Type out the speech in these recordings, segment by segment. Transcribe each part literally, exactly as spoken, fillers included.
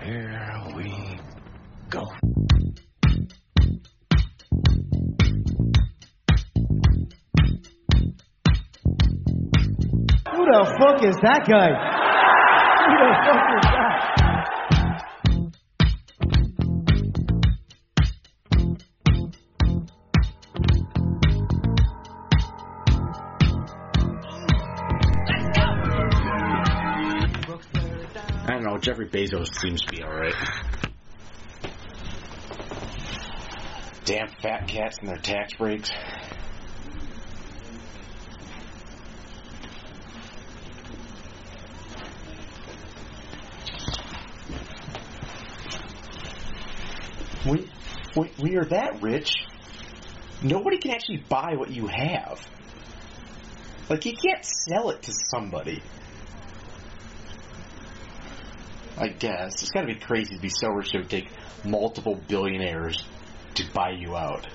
Here we go. Who the fuck is that guy? Who the fuck is that? I don't know, Jeffrey Bezos seems to be alright. Damn fat cats and their tax breaks. We, we, we are that rich, nobody can actually buy what you have. Like, you can't sell it to somebody. I guess. It's gotta be crazy to be so rich it would take multiple billionaires to buy you out.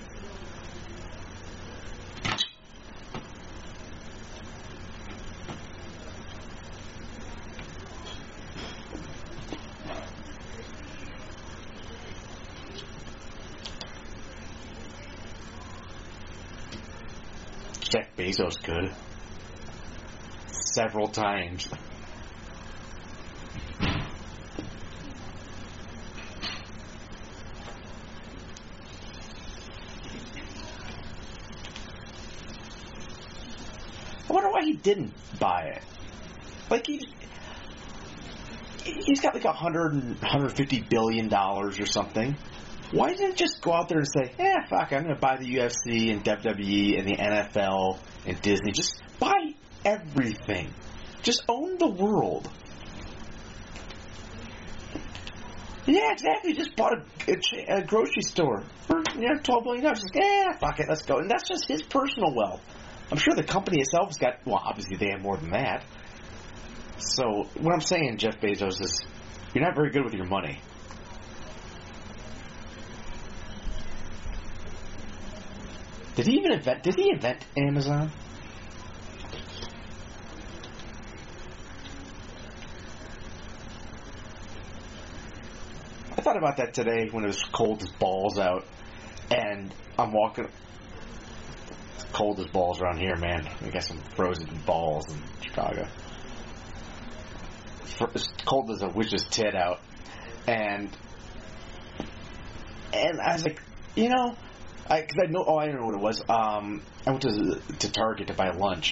Jeff Bezos could. Several times. I wonder why he didn't buy it. Like, he, he's got like a hundred and hundred fifty billion dollars or something. Why didn't he just go out there and say, "Eh, fuck, I'm going to buy the U F C and W W E and the N F L and Disney. Just buy everything. Just own the world." Yeah, exactly. Just bought a, a, a grocery store for, you know, twelve billion dollars. Just, yeah, fuck it, let's go. And that's just his personal wealth. I'm sure the company itself has got, well, obviously they have more than that. So, what I'm saying, Jeff Bezos, is you're not very good with your money. Did he even invent, did he invent Amazon? I thought about that today when it was cold as balls out, and I'm walking. It's cold as balls around here, man. I got some frozen balls in Chicago. It's cold as a witch's tit out, and and I was like, you know, I because I know, oh, I don't know what it was. Um, I went to to Target to buy lunch,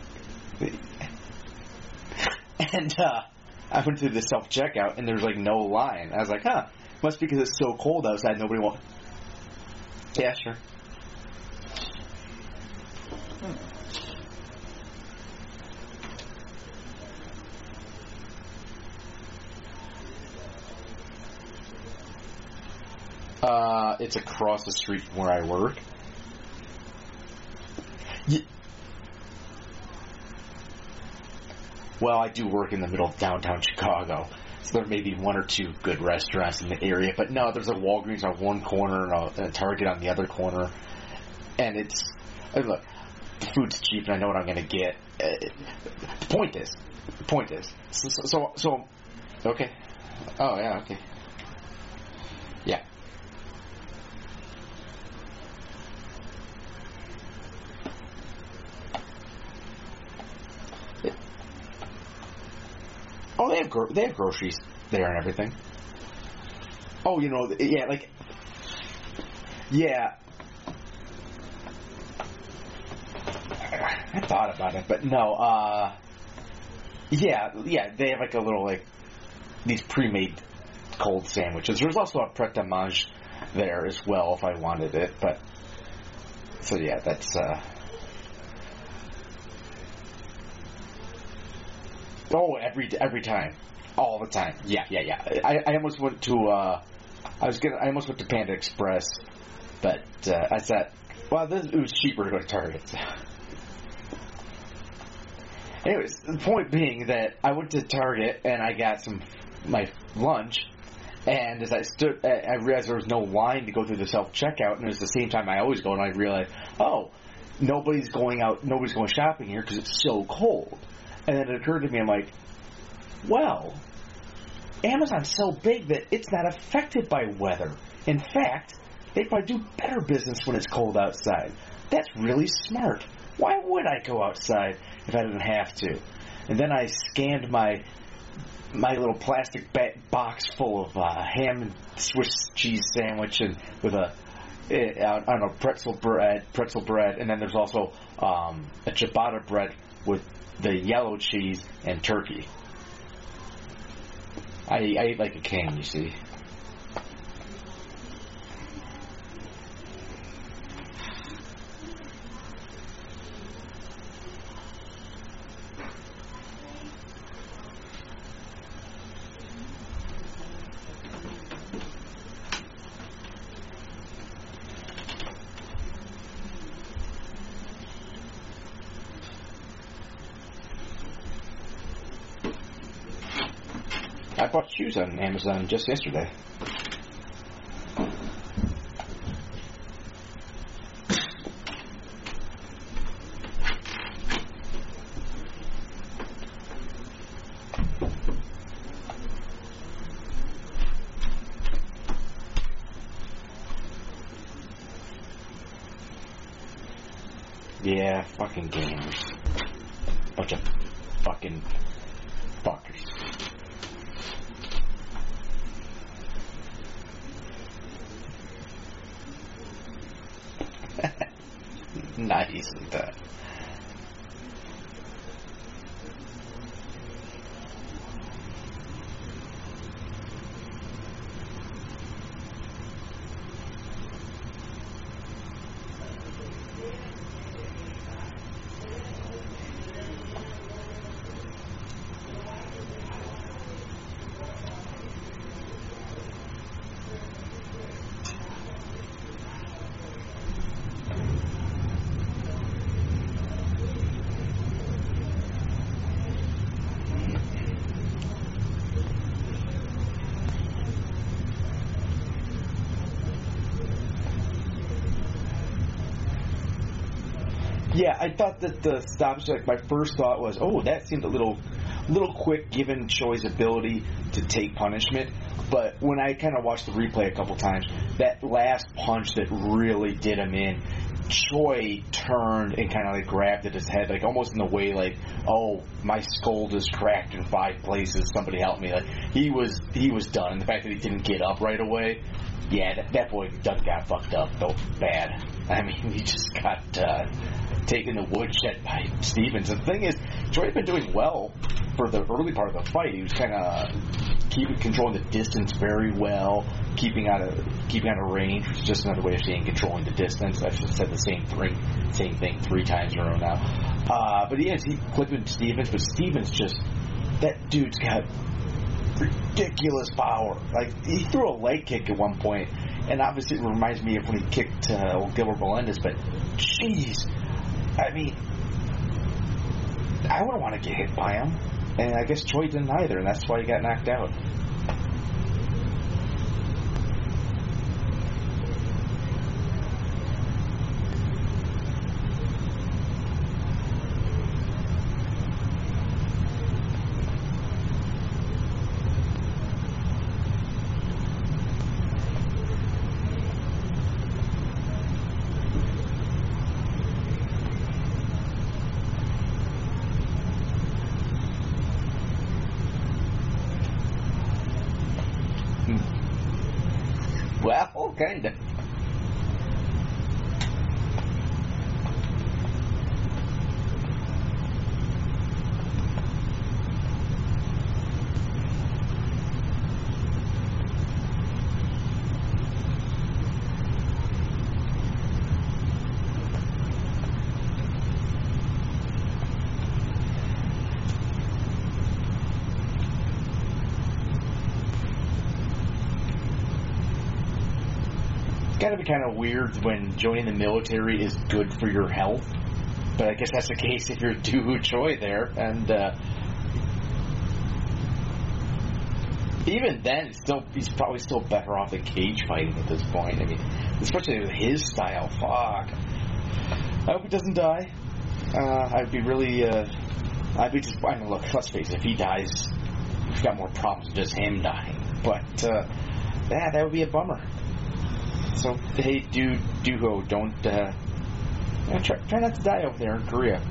and uh, I went to the self checkout, and there was like no line. I was like, huh, must be because it's so cold outside. Nobody wants. Yeah, sure. Uh, it's across the street from where I work. Y- well, I do work in the middle of downtown Chicago, so there may be one or two good restaurants in the area. But no, there's a Walgreens on one corner and a, and a Target on the other corner. And it's, and look, the food's cheap and I know what I'm going to get. Uh, the point is, the point is, so, so, so, okay. Oh, yeah, okay. Yeah. Oh, they have gro- they have groceries there and everything. Oh, you know, yeah, like, yeah. I thought about it, but no. Uh, yeah, yeah, they have like a little like these pre-made cold sandwiches. There's also a pret-a-manger there as well if I wanted it, but so yeah, that's. Uh, Oh, every every time, all the time. Yeah, yeah, yeah. I, I almost went to uh, I was gonna I almost went to Panda Express, but uh, I said, well, this it was cheaper to go to Target. Anyways, the point being that I went to Target and I got some my lunch, and as I stood, I realized there was no line to go through the self checkout, and it was the same time I always go, and I realized, oh, nobody's going out, nobody's going shopping here because it's so cold. And then it occurred to me, I'm like, well, Amazon's so big that it's not affected by weather. In fact, they probably do better business when it's cold outside. That's really smart. Why would I go outside if I didn't have to? And then I scanned my my little plastic ba- box full of uh, ham and Swiss cheese sandwich and with a I don't know pretzel bread, pretzel bread, and then there's also um, a ciabatta bread with the yellow cheese and turkey. I, I ate like a king, you see. I bought shoes on Amazon just yesterday. Yeah, fucking gamers. Bunch of fucking fuckers. Nice, isn't that? Yeah, I thought that the stops, like, my first thought was, oh, that seemed a little little quick given Choi's ability to take punishment. But when I kind of watched the replay a couple times, that last punch that really did him in, Choi turned and kind of like grabbed at his head, like almost in the way like, oh, my skull just cracked in five places, somebody help me. Like, he was he was done. And the fact that he didn't get up right away, yeah, that, that boy done got fucked up, though, bad. I mean, he just got uh, taken the woodshed by Stevens. And the thing is, Choi had been doing well for the early part of the fight. He was kind of keeping controlling the distance very well, keeping out of keeping out of range, which is just another way of saying controlling the distance. I've just said the same thing, same thing three times in a row now. Uh, but he is he clipping Stevens, but Stevens just that dude's got ridiculous power. Like, he threw a leg kick at one point, and obviously it reminds me of when he kicked uh, Gilbert Melendez. But jeez, I mean, I wouldn't want to get hit by him. And I guess Choi didn't either, and that's why he got knocked out. Well, kind of. Gotta be kind of weird when joining the military is good for your health, but I guess that's the case if you're Doo Ho Choi there. And uh, even then, it's still he's probably still better off than cage fighting at this point. I mean, especially with his style. Fuck. I hope he doesn't die. Uh, I'd be really. Uh, I'd be just. I mean, look. Let's face it. If he dies, we've got more problems than just him dying. But uh, yeah, that would be a bummer. So hey, do Duho, don't uh, you know, try, try not to die over there in Korea.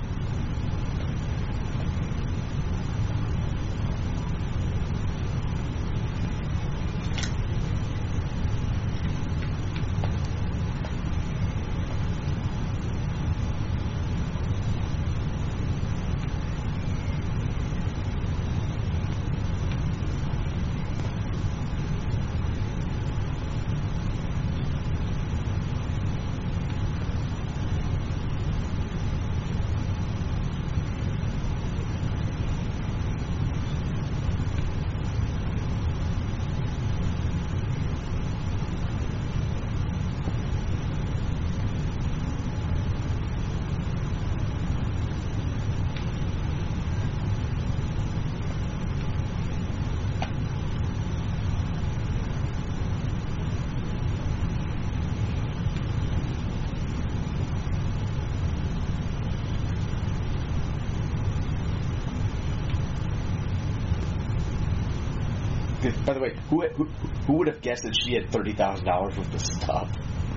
By the way, who, who who would have guessed that she had thirty thousand dollars worth of stuff?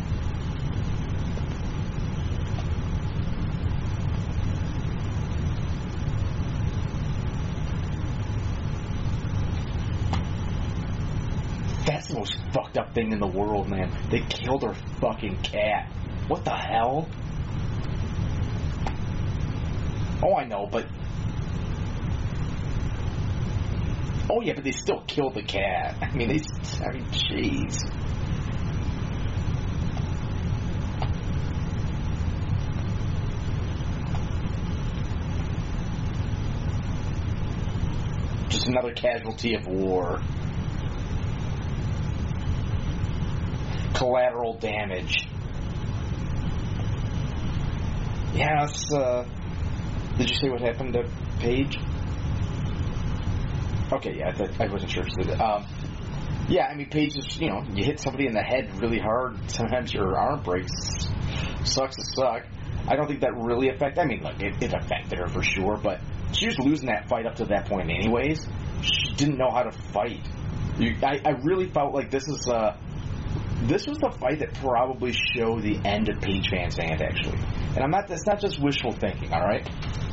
That's the most fucked up thing in the world, man. They killed her fucking cat. What the hell? Oh, I know, but... Oh, yeah, but they still killed the cat. I mean, they... I mean, jeez. Just another casualty of war. Collateral damage. Yes, uh... did you say what happened to Paige? Okay, yeah, I, th- I wasn't sure. Um, yeah, I mean, Paige is, you know, you hit somebody in the head really hard, sometimes your arm breaks. Sucks to suck. I don't think that really affected, I mean, look, it, it affected her for sure, but she was losing that fight up to that point anyways. She didn't know how to fight. You, I, I really felt like this is, uh, this was the fight that probably showed the end of Paige Van Zandt, actually. And I'm not, that's not just wishful thinking, alright?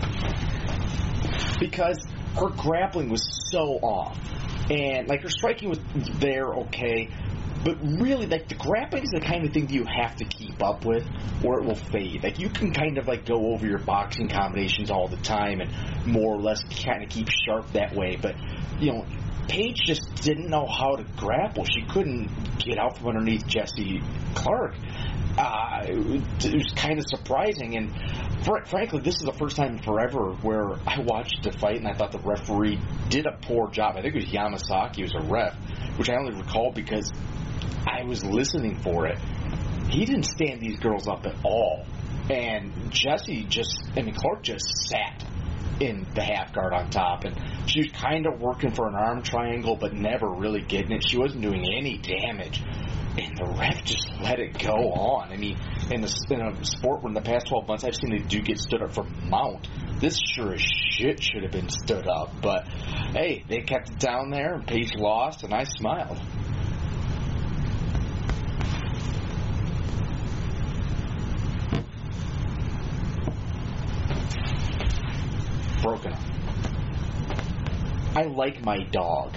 Because her grappling was so off. And, like, her striking was there, okay. But really, like, the grappling is the kind of thing that you have to keep up with or it will fade. Like, you can kind of, like, go over your boxing combinations all the time and more or less kind of keep sharp that way. But, you know, Paige just didn't know how to grapple. She couldn't get out from underneath Jessie Clark. Uh, it was kind of surprising, and fr- frankly, this is the first time in forever where I watched the fight and I thought the referee did a poor job. I think it was Yamasaki who was a ref, which I only recall because I was listening for it. He didn't stand these girls up at all, and Jessie just, I mean, Clark just sat in the half guard on top, and she was kind of working for an arm triangle, but never really getting it. She wasn't doing any damage. And the ref just let it go on. I mean, in, the, in a sport where in the past twelve months I've seen the dude get stood up for mount, this sure as shit should have been stood up. But, hey, they kept it down there, and Paige lost, and I smiled. Broken up. I like my dog.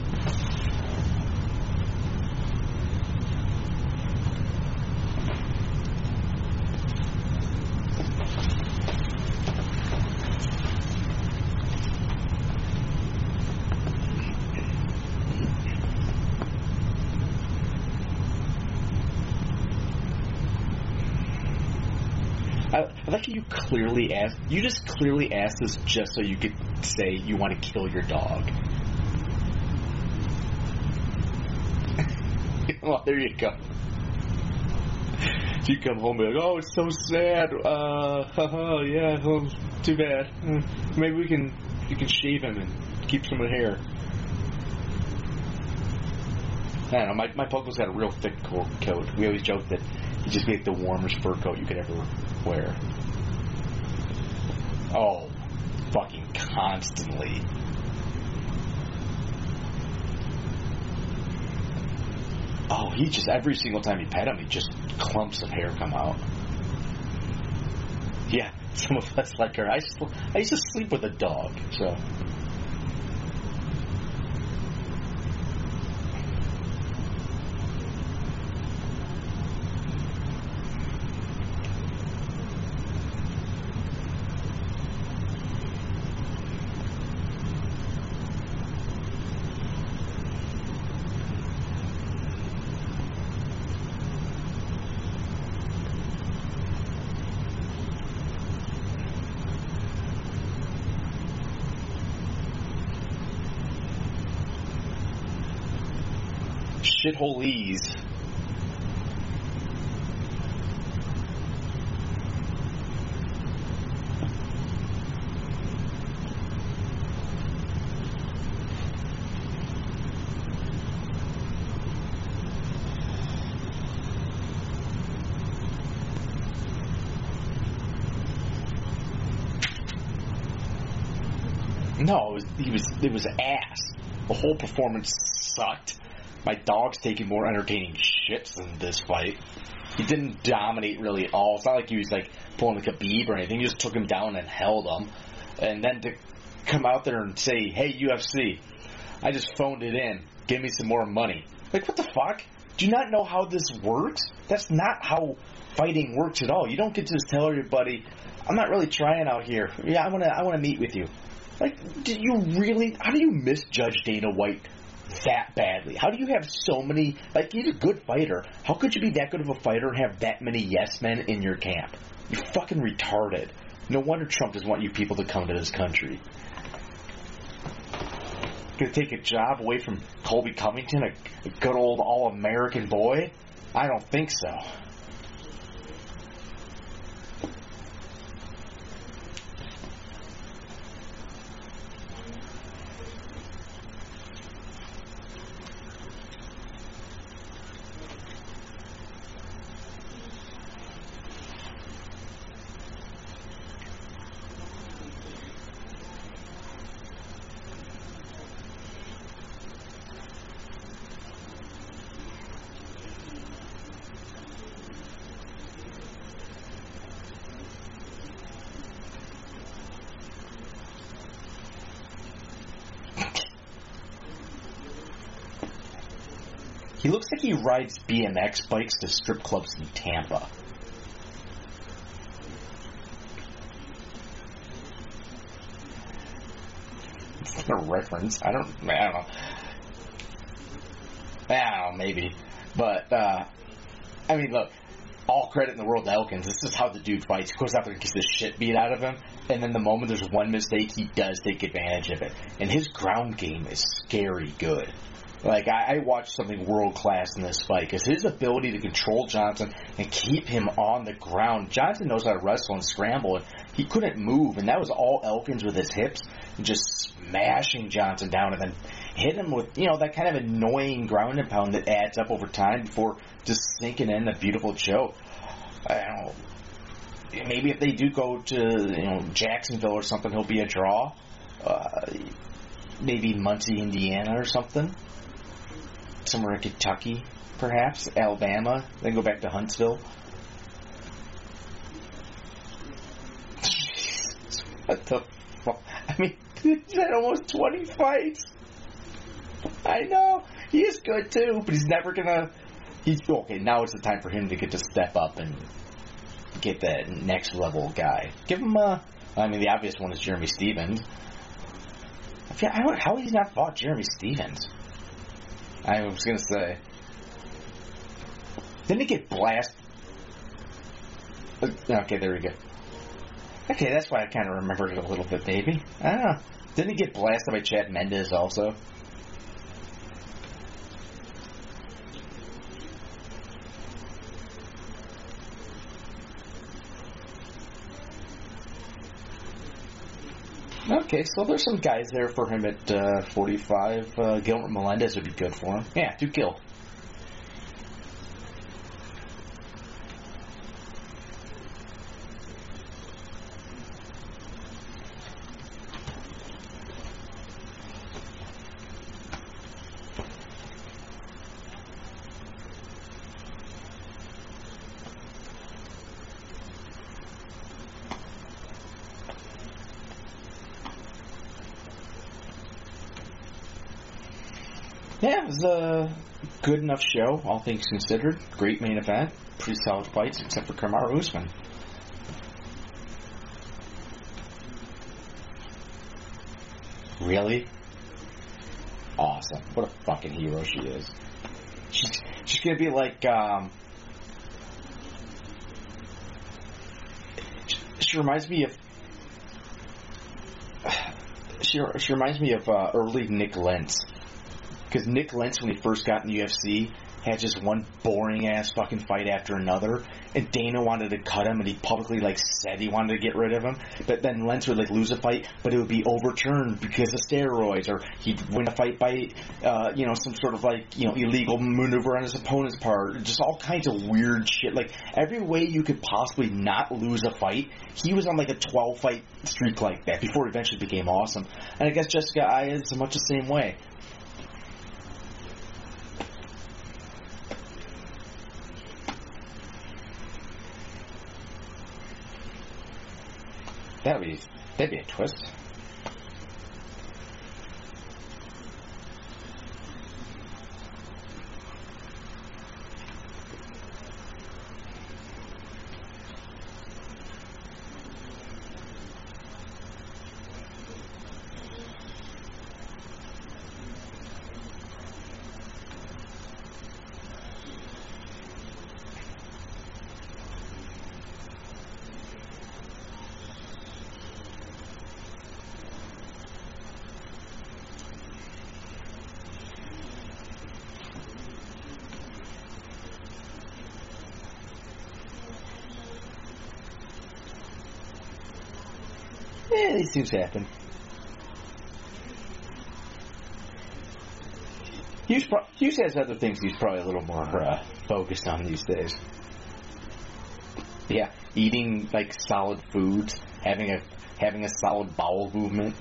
I, I like you clearly asked. You just clearly asked this just so you could say you want to kill your dog. Well, there you go. You come home and be like, oh, it's so sad. Uh, haha, yeah, oh, too bad. Maybe we can, you can shave him and keep some of the hair. I don't know. My my Puggle's got a real thick coat. We always joke that he just made the warmest fur coat you could ever wear. Oh, fucking constantly. Oh, he just, every single time you pet him, he just clumps of hair come out. Yeah, some of us like her. I, sl- I used to sleep with a dog, so. Shitholeese. No, it was, he was, it was ass. The whole performance sucked. My dog's taking more entertaining shits than this fight. He didn't dominate really at all. It's not like he was like pulling a Khabib or anything. He just took him down and held him. And then to come out there and say, hey, U F C, I just phoned it in. Give me some more money. Like, what the fuck? Do you not know how this works? That's not how fighting works at all. You don't get to just tell everybody, I'm not really trying out here. Yeah, I want to I want to meet with you. Like, do you really, how do you misjudge Dana White that badly? How do you have so many, like, he's a good fighter. How could you be that good of a fighter and have that many yes men in your camp? You're fucking retarded. No wonder Trump doesn't want you people to come to this country. Gonna take a job away from Colby Covington, a, a good old all-American boy? I don't think so. He looks like he rides B M X bikes to strip clubs in Tampa. It's a reference. I don't. I don't know. I don't know, maybe. But uh, I mean, look. All credit in the world to Elkins. This is how the dude fights. He goes out there and gets the shit beat out of him, and then the moment there's one mistake, he does take advantage of it. And his ground game is scary good. Like, I, I watched something world-class in this fight, because his ability to control Johnson and keep him on the ground. Johnson knows how to wrestle and scramble, and he couldn't move, and that was all Elkins with his hips, and just smashing Johnson down, and then hitting him with, you know, that kind of annoying ground and pound that adds up over time before just sinking in a beautiful choke. I don't know. Maybe if they do go to, you know, Jacksonville or something, he'll be a draw. Uh, maybe Muncie, Indiana or something. Somewhere in Kentucky, perhaps. Alabama. Then go back to Huntsville. What the fuck? I mean, he's had almost twenty fights. I know. He is good too, but he's never gonna... He's okay, now it's the time for him to get to step up and get that next level guy. Give him a... I mean, the obvious one is Jeremy Stevens. I feel, I don't, how has he not fought Jeremy Stevens? I was going to say. Didn't he get blasted? Okay, there we go. Okay, that's why I kind of remembered it a little bit, maybe. I don't know. Didn't he get blasted by Chad Mendes also? Okay, so there's some guys there for him at uh, forty-five. Uh, Gilbert Melendez would be good for him. Yeah, do Gil. Yeah, it was a good enough show, all things considered. Great main event. Pretty solid fights, except for Kamaru Usman. Really? Awesome. What a fucking hero she is. She's, she's gonna be like, um... She, she reminds me of... She, she reminds me of uh, early Nick Lentz. Because Nick Lentz, when he first got in the U F C, had just one boring-ass fucking fight after another, and Dana wanted to cut him, and he publicly, like, said he wanted to get rid of him, but then Lentz would, like, lose a fight, but it would be overturned because of steroids, or he'd win a fight by, uh, you know, some sort of, like, you know, illegal maneuver on his opponent's part, just all kinds of weird shit, like, every way you could possibly not lose a fight, he was on, like, a twelve-fight streak like that, before he eventually became awesome, and I guess Jessica Aya is much the same way. That'd be, that'd be a twist. Yeah, these things happen. Hughes, pro- Hughes has other things he's probably a little more uh, focused on these days. Yeah, eating like solid foods, having a having a solid bowel movement.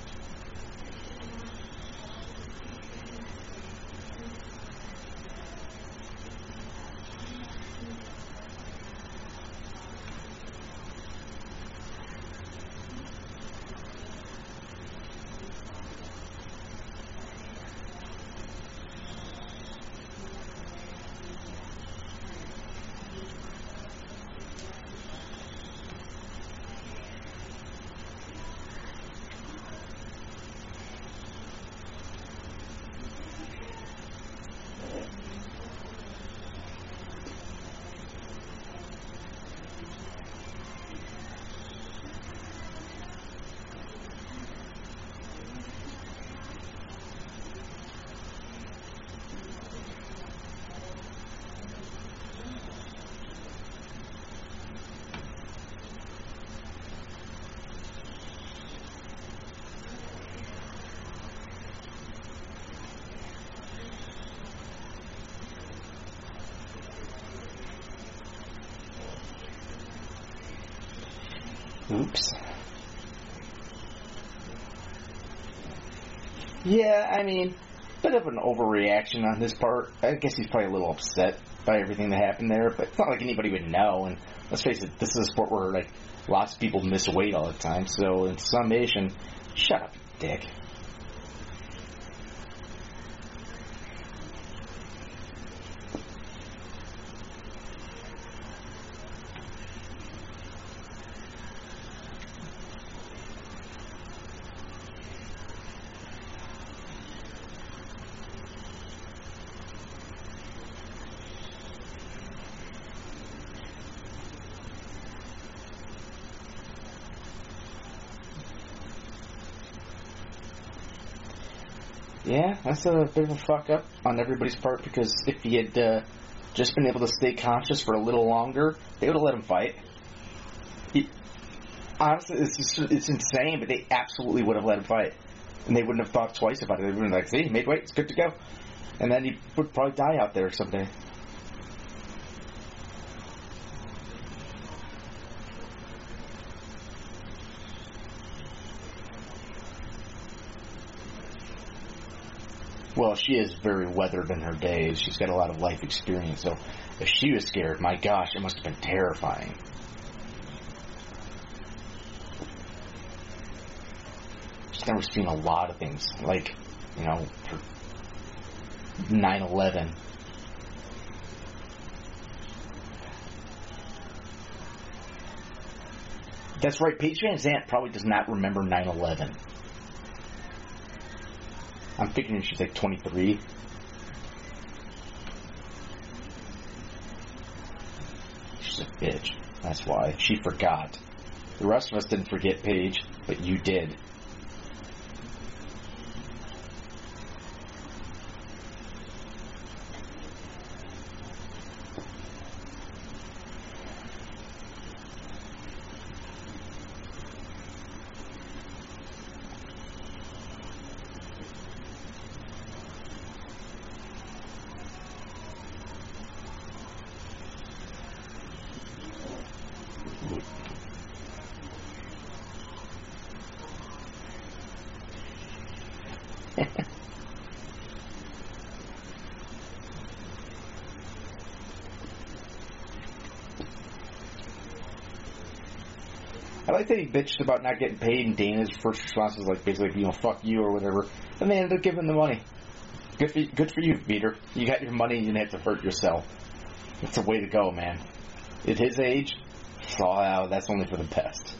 Oops. Yeah, I mean, bit of an overreaction on his part. I guess he's probably a little upset by everything that happened there, but it's not like anybody would know. And let's face it, this is a sport where like lots of people miss weight all the time. So in summation, shut up, dick. Yeah, that's a bit of a fuck up on everybody's part, because if he had uh, just been able to stay conscious for a little longer, they would have let him fight. He, honestly, it's just, it's insane, but they absolutely would have let him fight. And they wouldn't have thought twice about it. They would have been like, see, he made weight, it's good to go. And then he would probably die out there someday. Well, she is very weathered in her days. She's got a lot of life experience. So if she was scared, my gosh, it must have been terrifying. She's never seen a lot of things. Like, you know, her, nine eleven. That's right, Paige Van Zandt probably does not remember nine eleven. I'm figuring she's like twenty-three. She's a bitch. That's why. She forgot. The rest of us didn't forget Paige, but you did. I like that he bitched about not getting paid, and Dana's first response was like, basically, you know, fuck you or whatever. And they ended up giving him the money. Good for, good for you, Peter. You got your money, you didn't have to hurt yourself. That's the way to go, man. At his age, oh, that's only for the best.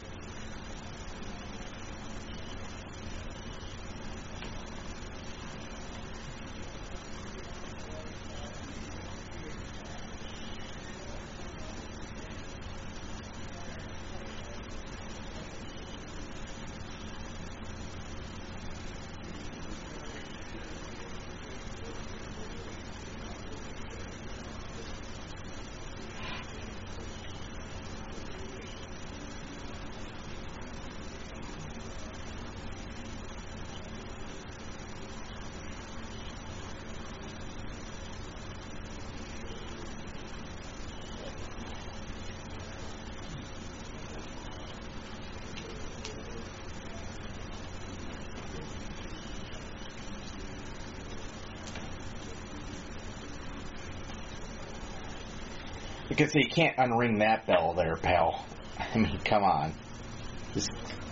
Because you can't unring that bell there, pal. I mean, come on. Just...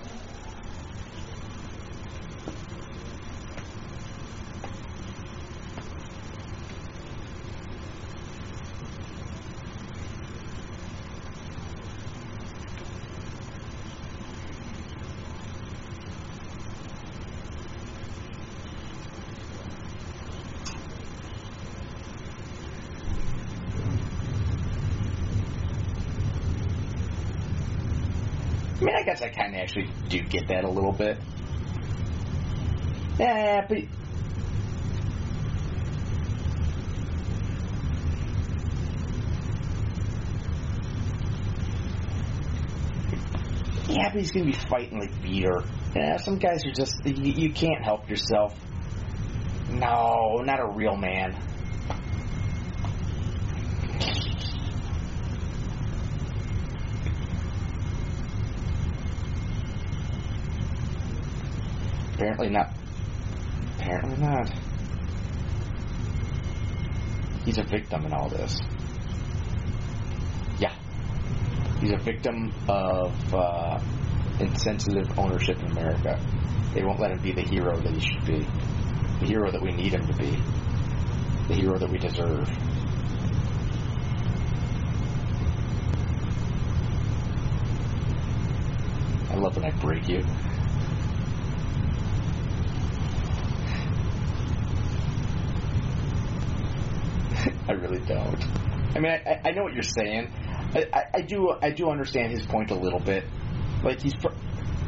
I mean, I guess I kind of actually do get that a little bit. Yeah, but... Yeah, but he's going to be fighting like Peter. Yeah, some guys are just... You, you can't help yourself. No, not a real man. Apparently not. Apparently not. He's a victim in all this. Yeah. He's a victim of uh, insensitive ownership in America. They won't let him be the hero that he should be. The hero that we need him to be. The hero that we deserve. I love when I break you. I really don't. I mean, I, I know what you're saying. I, I, I do I do understand his point a little bit. Like, he's... Pro-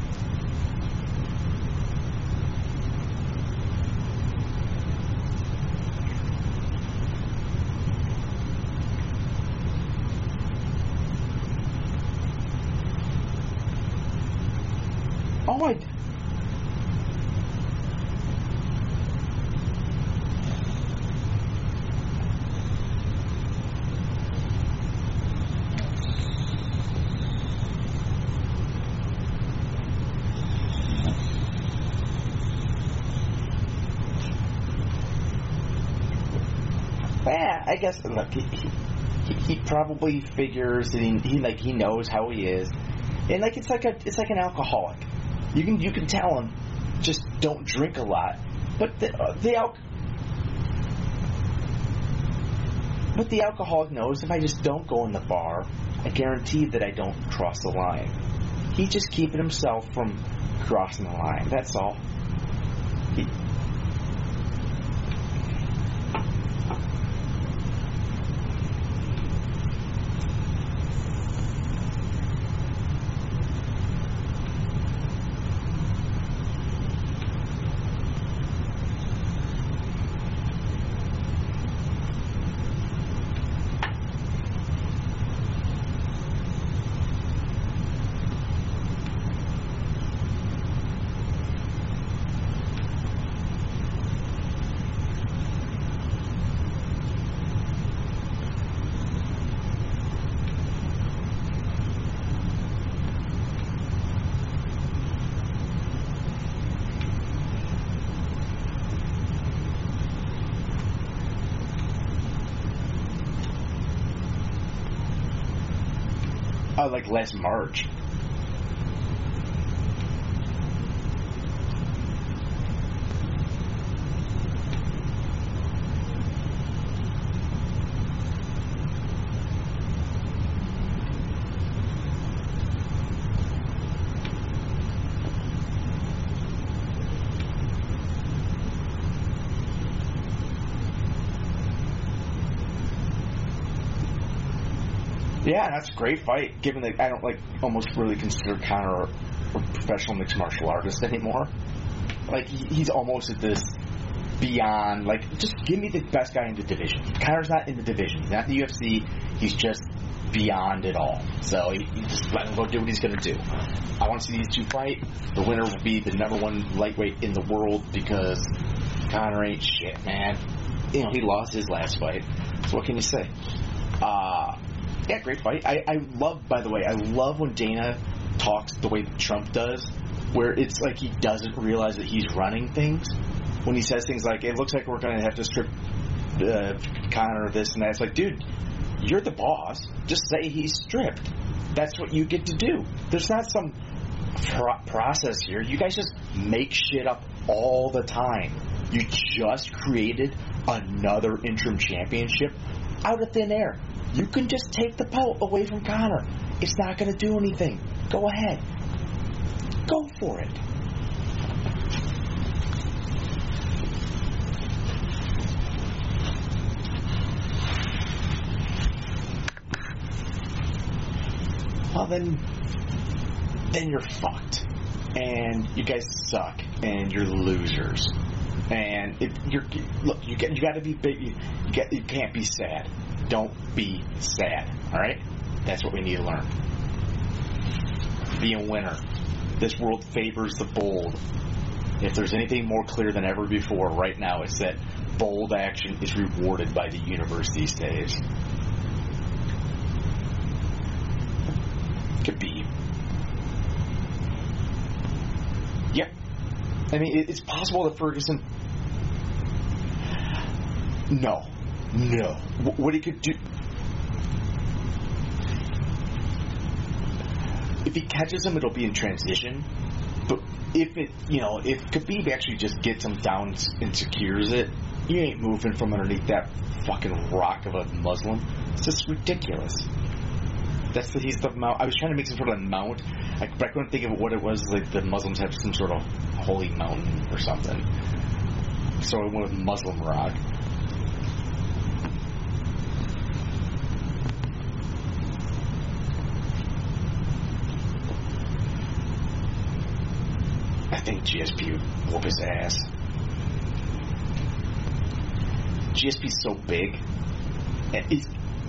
oh, I... Yeah, I guess, look, he, he, he probably figures that he, he like he knows how he is, and like it's like a it's like an alcoholic. You can you can tell him, just don't drink a lot, but the uh, the al- But the alcoholic knows if I just don't go in the bar, I guarantee that I don't cross the line. He's just keeping himself from crossing the line. That's all. He, uh, like last March. Yeah, that's a great fight, given that I don't like almost really consider Conor a professional mixed martial artist anymore. Like, he, he's almost at this beyond, like, just give me the best guy in the division. Conor's not in the division. He's not in the U F C. He's just beyond it all. So, you, you just let him go do what he's going to do. I want to see these two fight. The winner will be the number one lightweight in the world because Conor ain't shit, man. You know, he lost his last fight. So what can you say? Uh... Yeah, great fight. I, I love, by the way, I love when Dana talks the way Trump does, where it's like he doesn't realize that he's running things. When he says things like, it looks like we're going to have to strip uh, Conor of this and that. It's like, dude, you're the boss. Just say he's stripped. That's what you get to do. There's not some pro- process here. You guys just make shit up all the time. You just created another interim championship out of thin air. You can just take the belt away from Conor. It's not going to do anything. Go ahead. Go for it. Well, then, then you're fucked. And you guys suck. And you're losers. And if you're look, you get you got to be big. You, you get you can't be sad. Don't be sad. All right, that's what we need to learn. Be a winner. This world favors the bold. If there's anything more clear than ever before, right now, it's that bold action is rewarded by the universe these days. Khabib. Yep. I mean, it's possible that Ferguson. No. No. What he could do. If he catches him, it'll be in transition. But if it, you know, if Khabib actually just gets him down and secures it, you ain't moving from underneath that fucking rock of a Muslim. It's just ridiculous. That's the, he's the mount. I was trying to make some sort of mount, like, but I couldn't think of what it was. Like the Muslims have some sort of holy mountain or something. So I went with Muslim rock. I think G S P would whoop his ass. G S P's so big, and he's,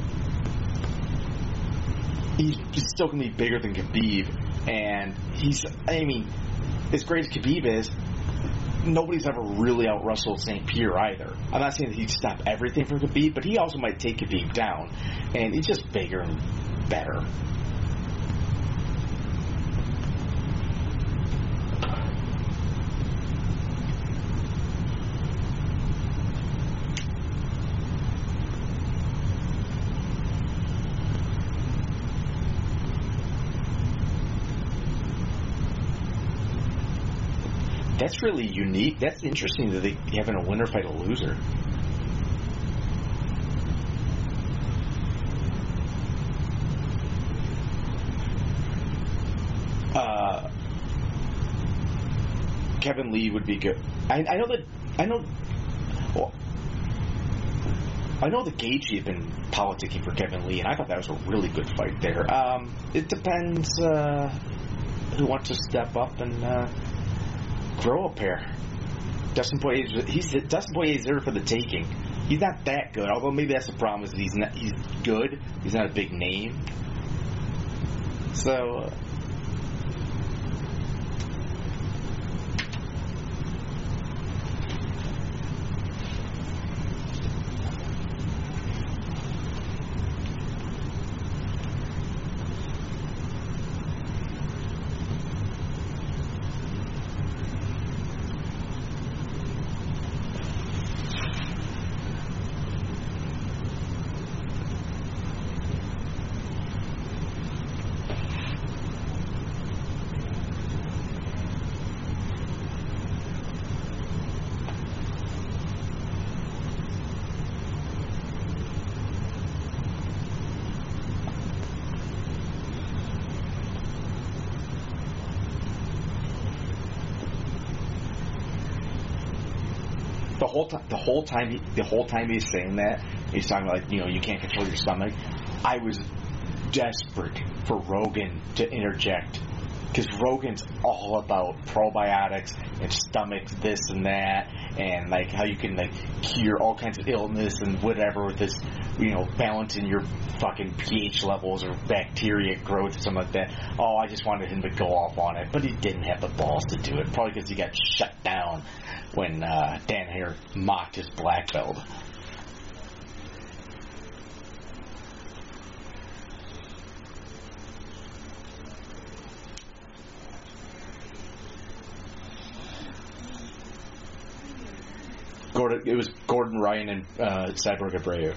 he's still going to be bigger than Khabib, and he's, I mean, as great as Khabib is, nobody's ever really out-wrestled Saint Pierre either. I'm not saying that he'd stop everything from Khabib, but he also might take Khabib down, and he's just bigger and better. That's really unique. That's interesting that they having a winner fight a loser. Kevin Lee would be good. I, I know that I know. Well, I know that Gaethje had been politicking for Kevin Lee, and I thought that was a really good fight there. Um, it depends uh, who wants to step up and uh, grow a pair. Dustin Poirier, he's Dustin Poirier is there for the taking. He's not that good, although maybe that's the problem. Is that he's not, he's good. He's not a big name. So. Uh, The whole time, the whole time, he, the whole time he's saying that, he's talking about, like, you know, you can't control your stomach. I was desperate for Rogan to interject, because Rogan's all about probiotics and stomach this and that, and like how you can like cure all kinds of illness and whatever with this, you know, balancing your fucking pH levels or bacteria growth or something like that. Oh, I just wanted him to go off on it, but he didn't have the balls to do it. Probably because he got shut down when uh, Dan Hare mocked his black belt. Gordon, it was Gordon Ryan and uh, Cyborg Abreu.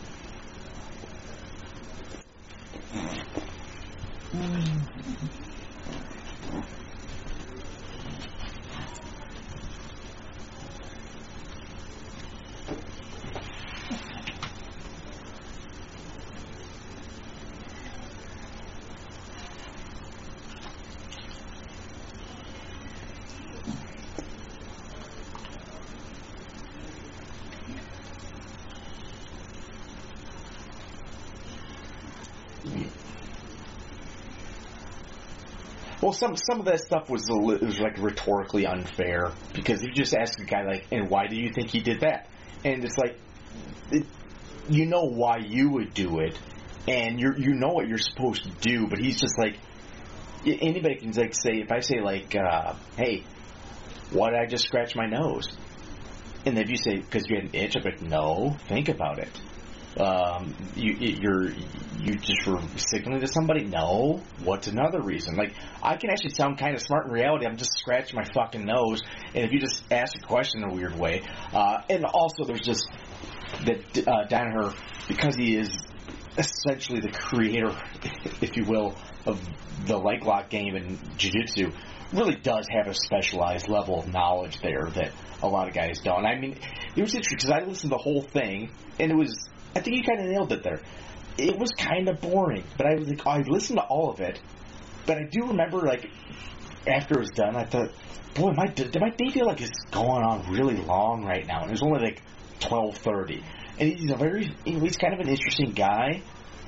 Well, some some of that stuff was, a, was like rhetorically unfair, because you just ask a guy like, and why do you think he did that? And it's like, it, you know why you would do it, and you you know what you're supposed to do, but he's just like, anybody can like say, if I say like, uh, hey, why did I just scratch my nose? And if you say, because you had an itch, I'm like, no, think about it. Um, you, you're, you just were signaling to somebody? No. What's another reason? Like, I can actually sound kind of smart in reality. I'm just scratching my fucking nose. And if you just ask a question in a weird way, uh, and also there's just that, uh, Danaher, because he is essentially the creator, if you will, of the leg lock game in jiu-jitsu, really does have a specialized level of knowledge there that a lot of guys don't. I mean, it was interesting because I listened to the whole thing, and it was, I think you kind of nailed it there. It was kind of boring, but I was like, oh, I listened to all of it, but I do remember, like, after it was done, I thought, boy, my, did my day feel like it's going on really long right now, and it was only like twelve thirty, and he's a very, he's kind of an interesting guy,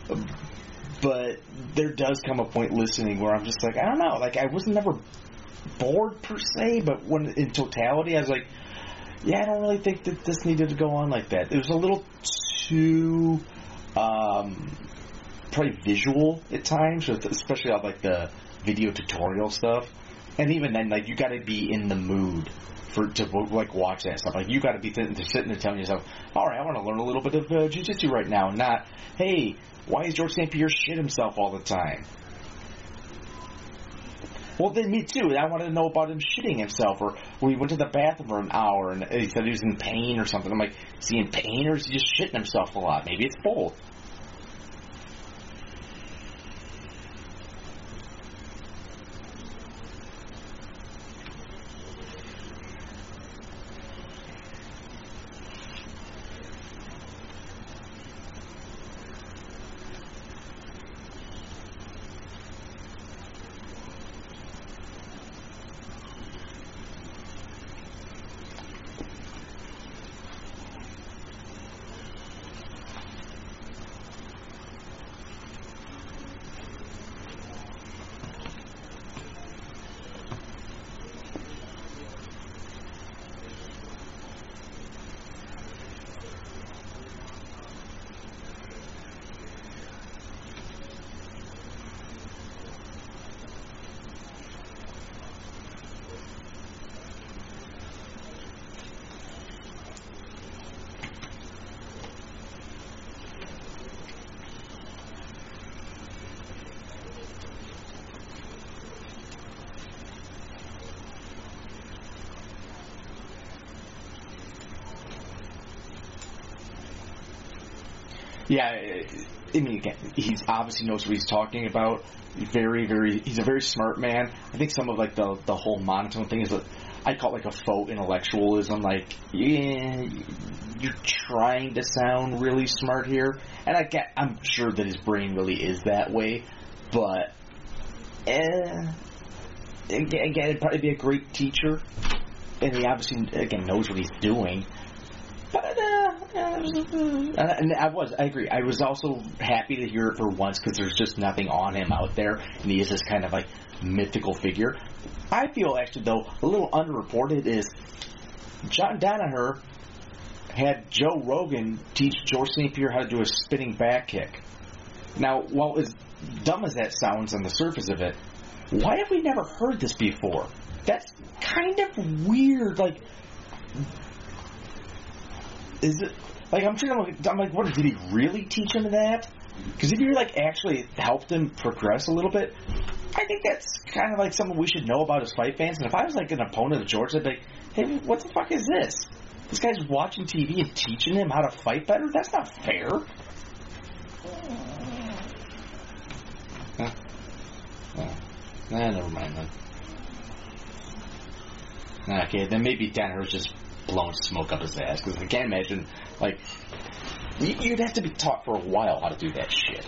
but there does come a point listening where I'm just like, I don't know, like, I was never bored per se, but when in totality, I was like, yeah, I don't really think that this needed to go on like that. It was a little too um, probably visual at times, especially on like the video tutorial stuff. And even then, like, you got to be in the mood for to like watch that stuff. Like, you got to be sitting, sitting and telling yourself, all right, I want to learn a little bit of uh, jiu-jitsu right now. Not, hey, why is George Saint Pierre shit himself all the time? Well, then me too. I wanted to know about him shitting himself, or when he went to the bathroom for an hour and he said he was in pain or something. I'm like, is he in pain or is he just shitting himself a lot? Maybe it's both. Yeah, I mean, again, he obviously knows what he's talking about. Very, very, he's a very smart man. I think some of like the the whole monotone thing is what I call it like a faux intellectualism. Like, yeah, you're trying to sound really smart here, and I get, I'm sure that his brain really is that way, but eh, again, it'd probably be a great teacher, and he obviously again knows what he's doing. But, uh, and I was, I agree. I was also happy to hear it for once because there's just nothing on him out there, and he is this kind of like mythical figure. I feel actually, though, a little underreported is John Danaher had Joe Rogan teach George Saint Pierre how to do a spinning back kick. Now, while as dumb as that sounds on the surface of it, why have we never heard this before? That's kind of weird. Like, is it like I'm trying to? I'm like, what did he really teach him that? Because if you like actually helped him progress a little bit, I think that's kind of like something we should know about as fight fans. And if I was like an opponent of George, I'd be like, hey, what the fuck is this? This guy's watching T V and teaching him how to fight better? That's not fair. Huh? Oh. Nah, never mind then. Okay, then maybe Danaher's just blowing smoke up his ass, because I can't imagine, like, you'd have to be taught for a while how to do that shit.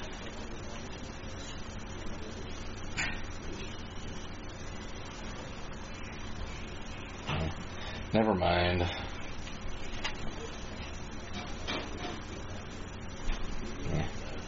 Never mind. Yeah.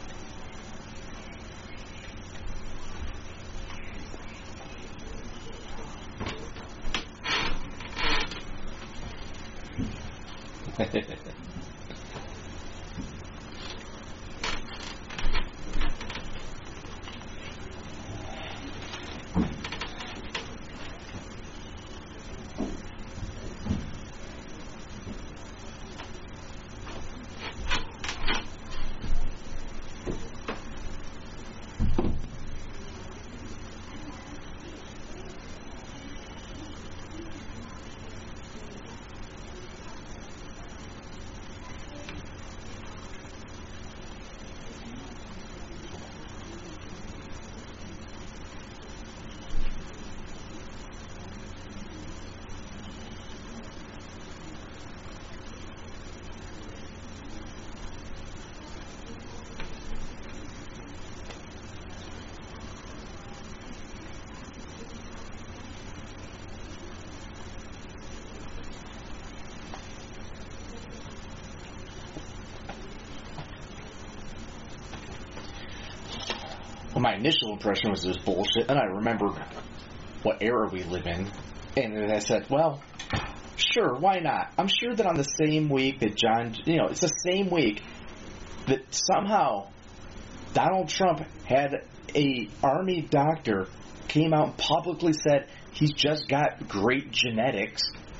Well, my initial impression was this bullshit, and I remembered what era we live in, and then I said, well, sure, why not? I'm sure that on the same week that John, you know, it's the same week that somehow Donald Trump had a army doctor came out and publicly said he's just got great genetics.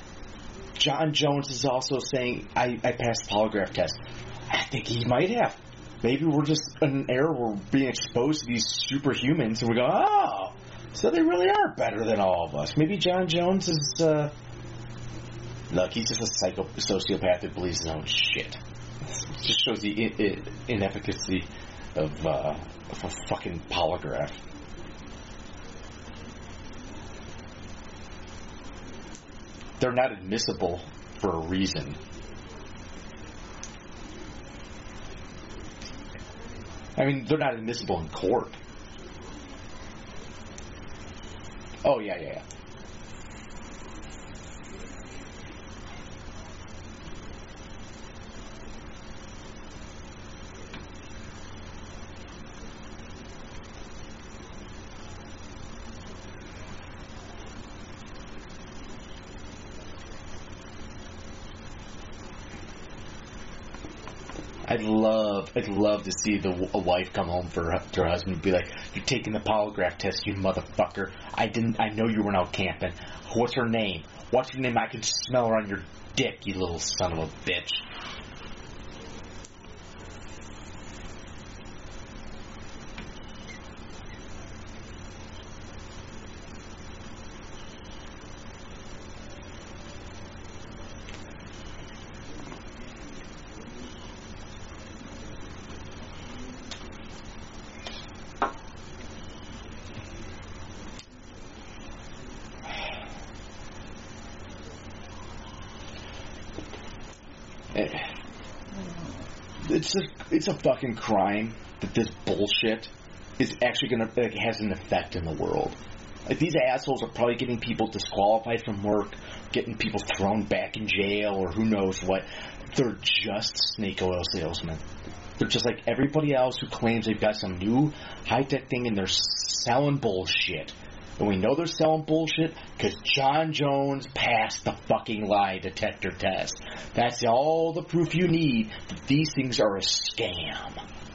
John Jones is also saying, I, I passed the polygraph test. I think he might have. Maybe we're just in an era where we're being exposed to these superhumans, and we go, oh, so they really are better than all of us. Maybe John Jones is, uh... Look, he's just a psycho sociopath that believes his own shit. It just shows the in- in- inefficacy of, uh, of a fucking polygraph. They're not admissible for a reason. I mean, they're not admissible in court. Oh, yeah, yeah, yeah. I'd love, I'd love to see the a wife come home for her, to her husband and be like, "You're taking the polygraph test, you motherfucker. I didn't. I know you were out camping. What's her name? What's her name? I can smell her on your dick, you little son of a bitch." it's a, it's a fucking crime that this bullshit is actually gonna like, has an effect in the world. Like these assholes are probably getting people disqualified from work, getting people thrown back in jail, or who knows what. They're just snake oil salesmen. They're just like everybody else who claims they've got some new high-tech thing and they're selling bullshit. And we know they're selling bullshit because John Jones passed the fucking lie detector test. That's all the proof you need that these things are a scam.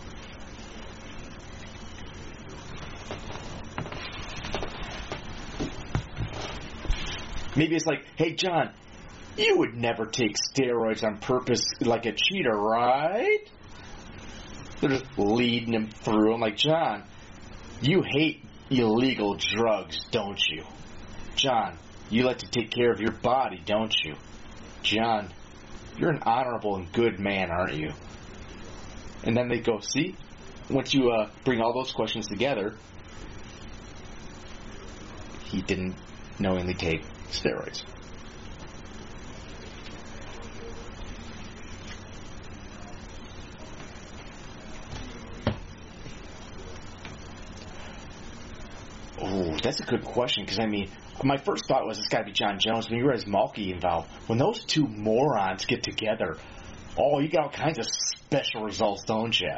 Maybe it's like, hey, John, you would never take steroids on purpose like a cheater, right? They're just leading him through. I'm like, John, you hate illegal drugs, don't you? John, you like to take care of your body, don't you? John, you're an honorable and good man, aren't you? And then they go, see? Once you uh, bring all those questions together, he didn't knowingly take steroids. Oh, that's a good question, because, I mean, my first thought was it's got to be John Jones. When you realize Malky involved, when those two morons get together, oh, you get all kinds of special results, don't you?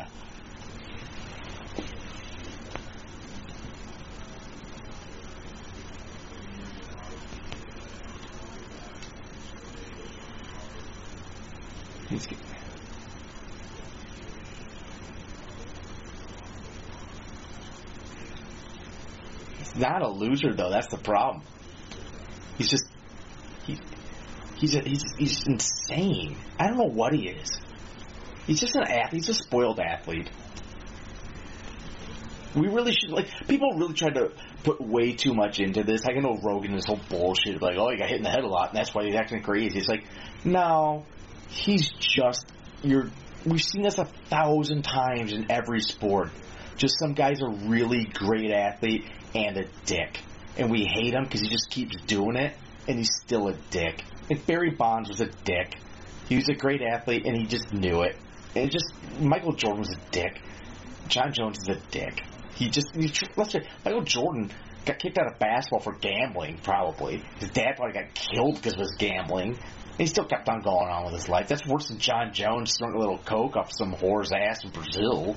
He's getting... not a loser, though. That's the problem. He's just he he's a, he's he's insane. I don't know what he is. He's just an athlete. He's a spoiled athlete. We really should, like, people really try to put way too much into this. I know Rogan, this whole bullshit, like, oh, he got hit in the head a lot, and that's why he's acting crazy. It's like, no, he's just, you're, we've seen this a thousand times in every sport. Just some guy's a really great athlete and a dick. And we hate him because he just keeps doing it, and he's still a dick. And Barry Bonds was a dick. He was a great athlete, and he just knew it. And it just, Michael Jordan was a dick. John Jones is a dick. He just, he, let's say, Michael Jordan got kicked out of basketball for gambling, probably. His dad probably got killed because of his gambling. And he still kept on going on with his life. That's worse than John Jones throwing a little coke off some whore's ass in Brazil.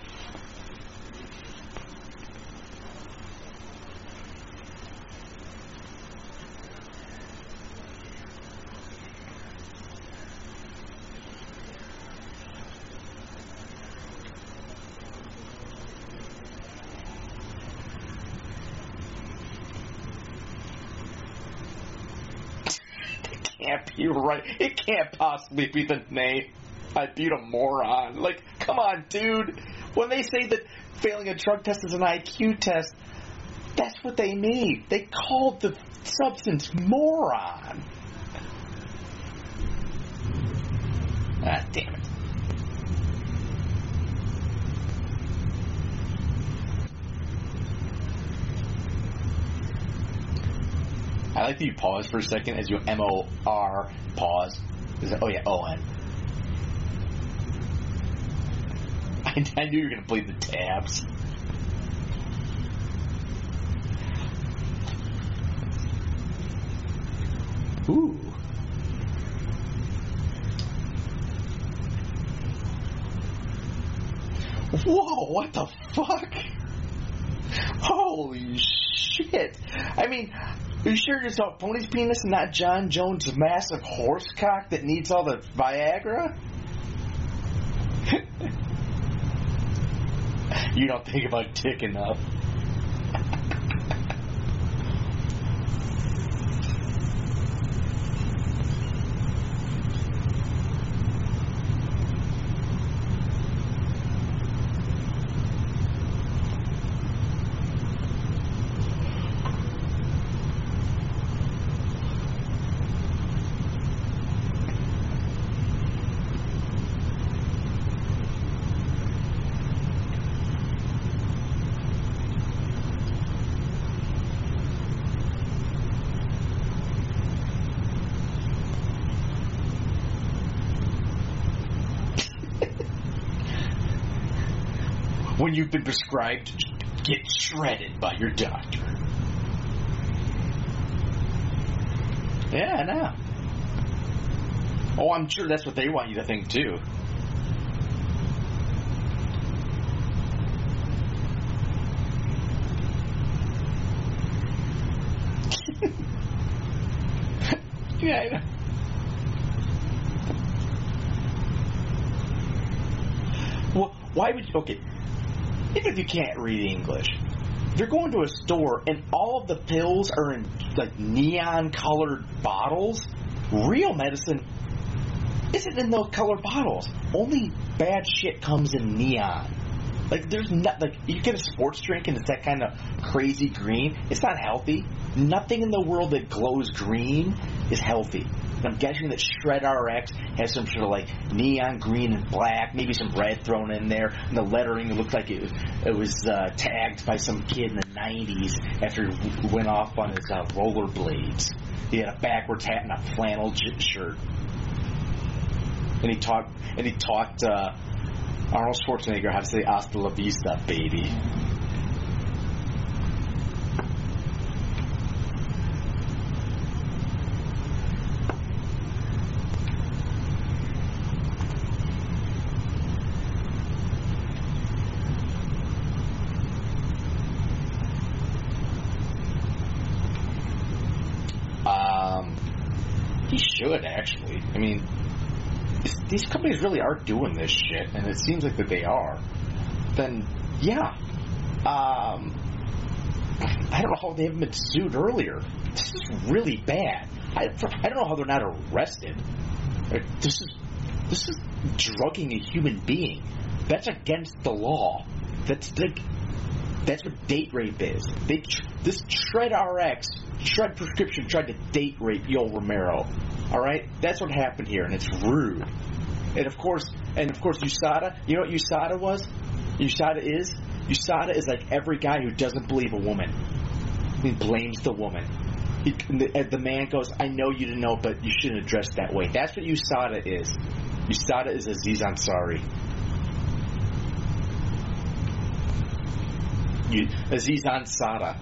Can't be right. It can't possibly be the name. I'd be a moron. Like, come on, dude. When they say that failing a drug test is an I Q test, that's what they mean. They called the substance moron. Ah, damn it. I like that you pause for a second as you M O R pause. Is it, oh yeah, O N. I, I knew you were going to bleed the tabs. Ooh. Whoa, what the fuck? Holy shit. I mean, are you sure it's a pony's penis and not John Jones' massive horse cock that needs all the Viagra? You don't think about dick enough. when you've been prescribed to get shredded by your doctor. Yeah, I know. Oh, I'm sure that's what they want you to think, too. Yeah, I know. Well, why would you... Okay, even if you can't read English, if you're going to a store and all of the pills are in, like, neon-colored bottles, real medicine isn't in those colored bottles. Only bad shit comes in neon. Like, there's not... Like, you get a sports drink and it's that kind of crazy green. It's not healthy. Nothing in the world that glows green is healthy. And I'm guessing that Shred R X has some sort of like neon green and black, maybe some red thrown in there, and the lettering looked like it was, it was uh, tagged by some kid in the nineties after he went off on his uh, rollerblades. He had a backwards hat and a flannel j- shirt, and he taught and he taught uh, Arnold Schwarzenegger how to say "Hasta la vista, baby." He should, actually. I mean, these companies really are doing this shit, and it seems like that they are. Then, yeah. Um, I don't know how they haven't been sued earlier. This is really bad. I, I don't know how they're not arrested. This is this is drugging a human being. That's against the law. That's like that's what date rape is. They this Shred R X. Shred Prescription tried to date rape Yoel Romero. All right, that's what happened here, and it's rude. And of course, and of course, U S A D A. You know what U S A D A was? U S A D A is. U S A D A is like every guy who doesn't believe a woman. He blames the woman. He, the, the man goes, "I know you didn't know, but you shouldn't address it that way." That's what U S A D A is. U S A D A is Aziz Ansari. You, Aziz Ansari.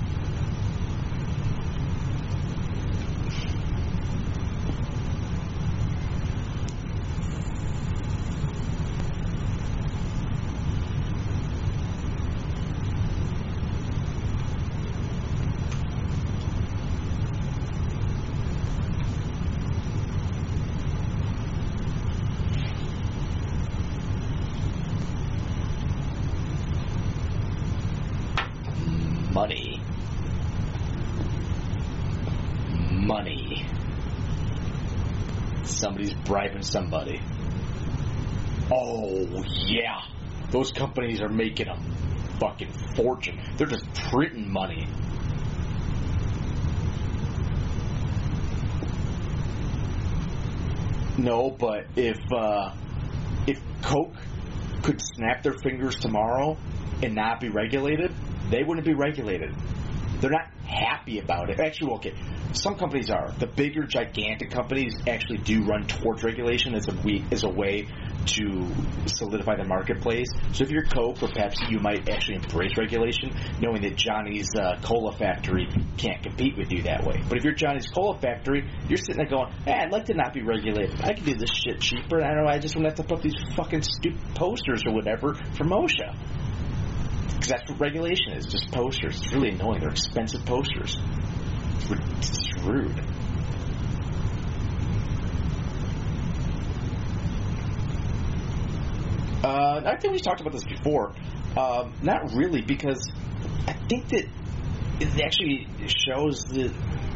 Money. Money. Somebody's bribing somebody. Oh, yeah. Those companies are making a fucking fortune. They're just printing money. No, but if, uh, if Coke could snap their fingers tomorrow and not be regulated, they wouldn't be regulated. They're not happy about it. Actually, okay, some companies are. The bigger, gigantic companies actually do run towards regulation as a we, as a way to solidify the marketplace. So if you're Coke or Pepsi, you might actually embrace regulation, knowing that Johnny's uh, Cola Factory can't compete with you that way. But if you're Johnny's Cola Factory, you're sitting there going, "Hey, I'd like to not be regulated. I can do this shit cheaper. I don't know. I just wouldn't have to put these fucking stupid posters or whatever for MOSHA." Because that's what regulation is, just posters. It's really annoying. They're expensive posters. It's, it's rude. Uh, I think we talked about this before. Um, not really, because I think that it actually shows that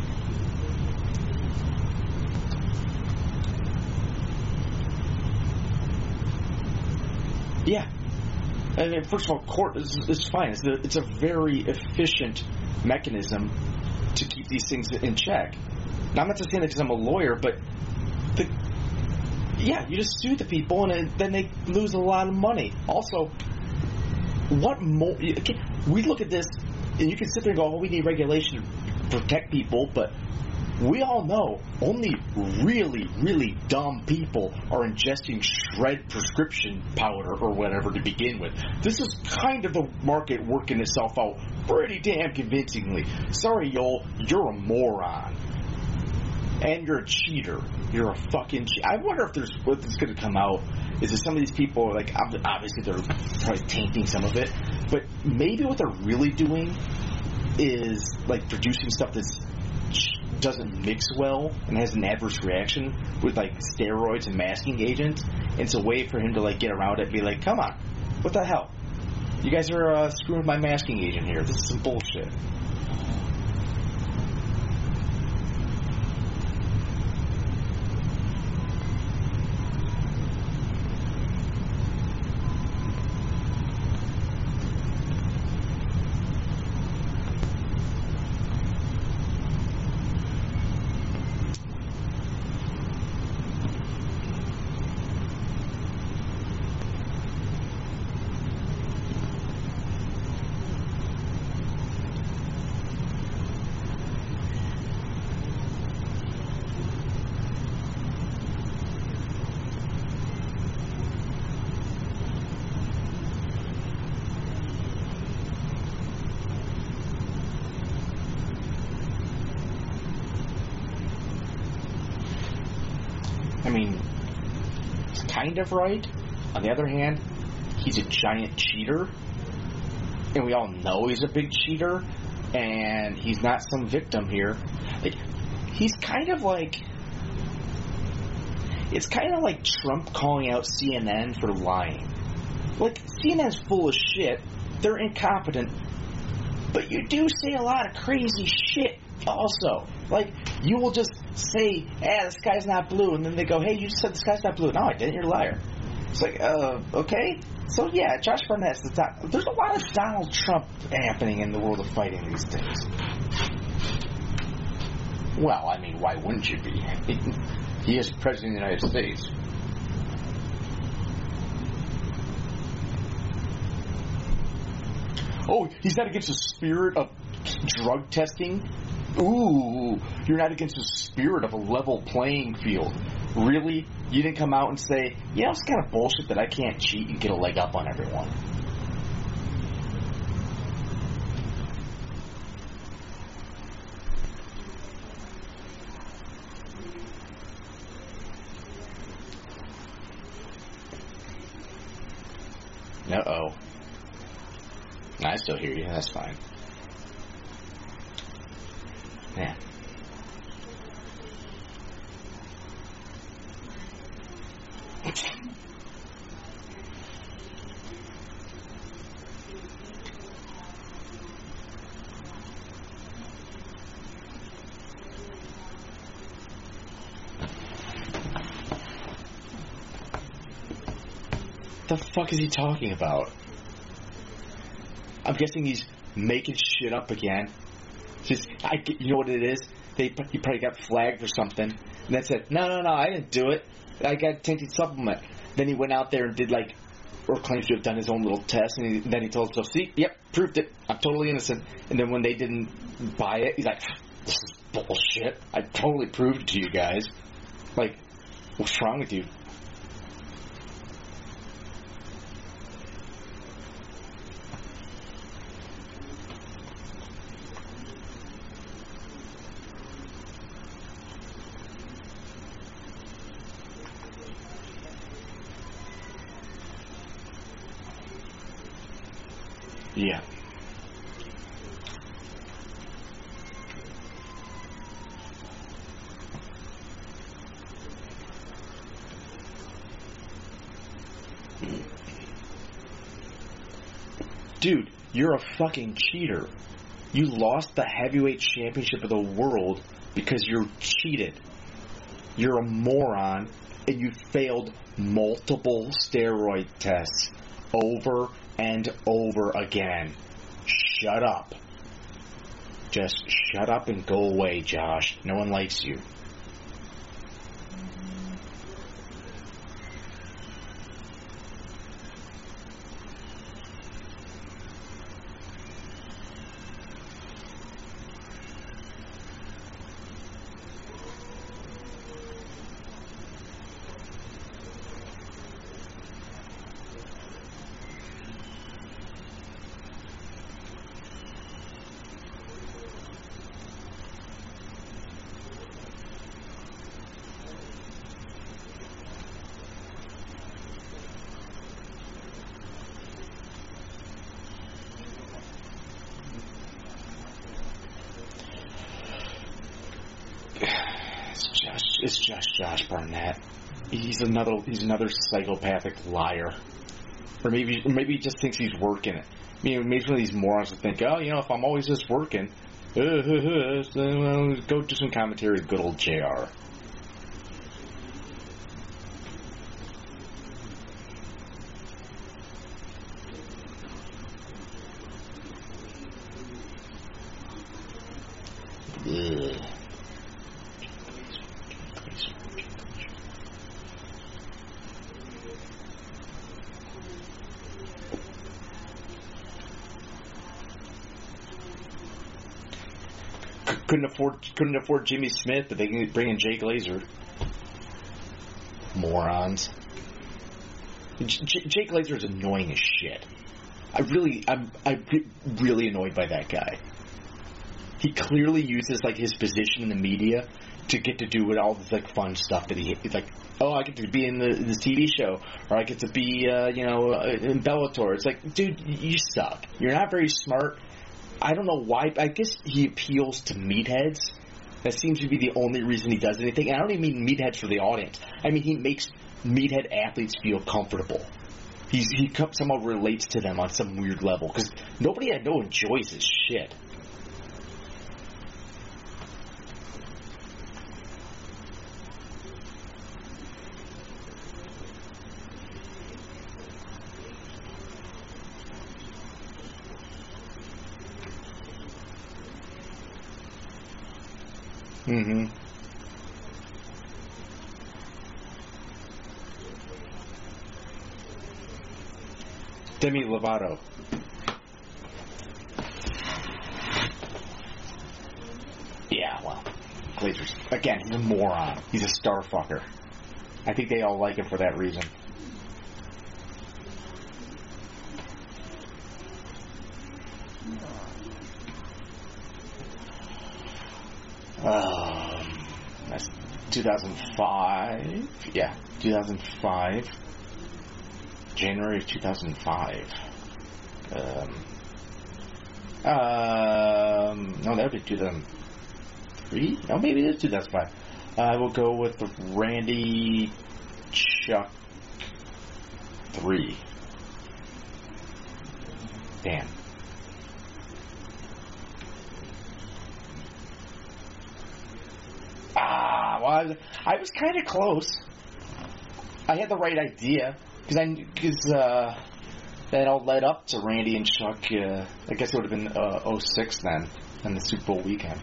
yeah. I mean, first of all, court is, is fine. It's a, it's a very efficient mechanism to keep these things in check. Now, I'm not just saying that because I'm a lawyer, but the, yeah, you just sue the people and it, then they lose a lot of money. Also, what more? We look at this and you can sit there and go, "Oh, we need regulation to protect people," but we all know only really, really dumb people are ingesting shred prescription powder or whatever to begin with. This is kind of the market working itself out pretty damn convincingly. Sorry, Yoel, you're a moron. And you're a cheater. You're a fucking cheater. I wonder if there's what's going to come out. Is that some of these people, like, obviously they're probably tainting some of it, but maybe what they're really doing is, like, producing stuff that doesn't mix well and has an adverse reaction with, like, steroids and masking agents. And it's a way for him to, like, get around it and be like, come on, what the hell? You guys are uh, screwing with my masking agent here. This is some bullshit. I mean, it's kind of right. On the other hand, he's a giant cheater, and we all know he's a big cheater, and he's not some victim here. Like, he's kind of like, it's kind of like Trump calling out C N N for lying. Like, C N N's full of shit, they're incompetent, but you do say a lot of crazy shit also. Like, you will just say, ah, the sky's not blue, and then they go, hey, you just said the sky's not blue. No, I didn't, you're a liar. It's like, uh, okay? So, yeah, Josh Barnett's the top. There's a lot of Donald Trump happening in the world of fighting these days. Well, I mean, why wouldn't you be? He is President of the United States. Oh, he's not against the spirit of drug testing? Ooh, you're not against the spirit of a level playing field. Really? You didn't come out and say, yeah, it's kind of bullshit that I can't cheat and get a leg up on everyone. Uh-oh. I still hear you. That's fine. Yeah. The fuck is he talking about? I'm guessing he's making shit up again. Just, I, you know what it is? They he probably got flagged for something, and then said, "No, no, no, I didn't do it. I got a tainted supplement." Then he went out there and did like, or claims to have done his own little test, and, he, and then he told himself, "See, yep, proved it. I'm totally innocent." And then when they didn't buy it, he's like, "This is bullshit. I totally proved it to you guys." Like, what's wrong with you? Yeah. Dude, you're a fucking cheater. You lost the heavyweight championship of the world because you're cheated. You're a moron, and you failed multiple steroid tests over and over again. Shut up. Just shut up and go away, Josh. No one likes you. it's just Josh Barnett. He's another he's another psychopathic liar, or maybe maybe he just thinks he's working it. I mean, maybe some of these morons will think, oh, you know, if I'm always just working, uh, uh, uh, uh, go do some commentary with good old J R. Ugh. Couldn't afford couldn't afford Jimmy Smith, but they can bring in Jay Glazer. Morons. J- Jay Glazer is annoying as shit. I really, I'm, I'm really annoyed by that guy. He clearly uses like his position in the media to get to do with all this like fun stuff that he like. Oh, I get to be in the, the T V show, or I get to be, uh, you know, in Bellator. It's like, dude, you suck. You're not very smart. I don't know why. I guess he appeals to meatheads. That seems to be the only reason he does anything. And I don't even mean meatheads for the audience. I mean he makes meathead athletes feel comfortable. He's, he somehow relates to them on some weird level because nobody I know enjoys his shit. Mm-hmm. Demi Lovato. Yeah, well, Glazer's again. He's a moron. He's a star fucker. I think they all like him for that reason. Um, that's two thousand five. Yeah, two thousand five. January of two thousand five. Um, um, no, that would be two thousand three? No, maybe it is two thousand five. I will go with Randy Chuck three. Damn. Ah, well, I was, I was kind of close. I had the right idea because I because uh, that all led up to Randy and Chuck. Uh, I guess it would have been uh, oh six then, in the Super Bowl weekend.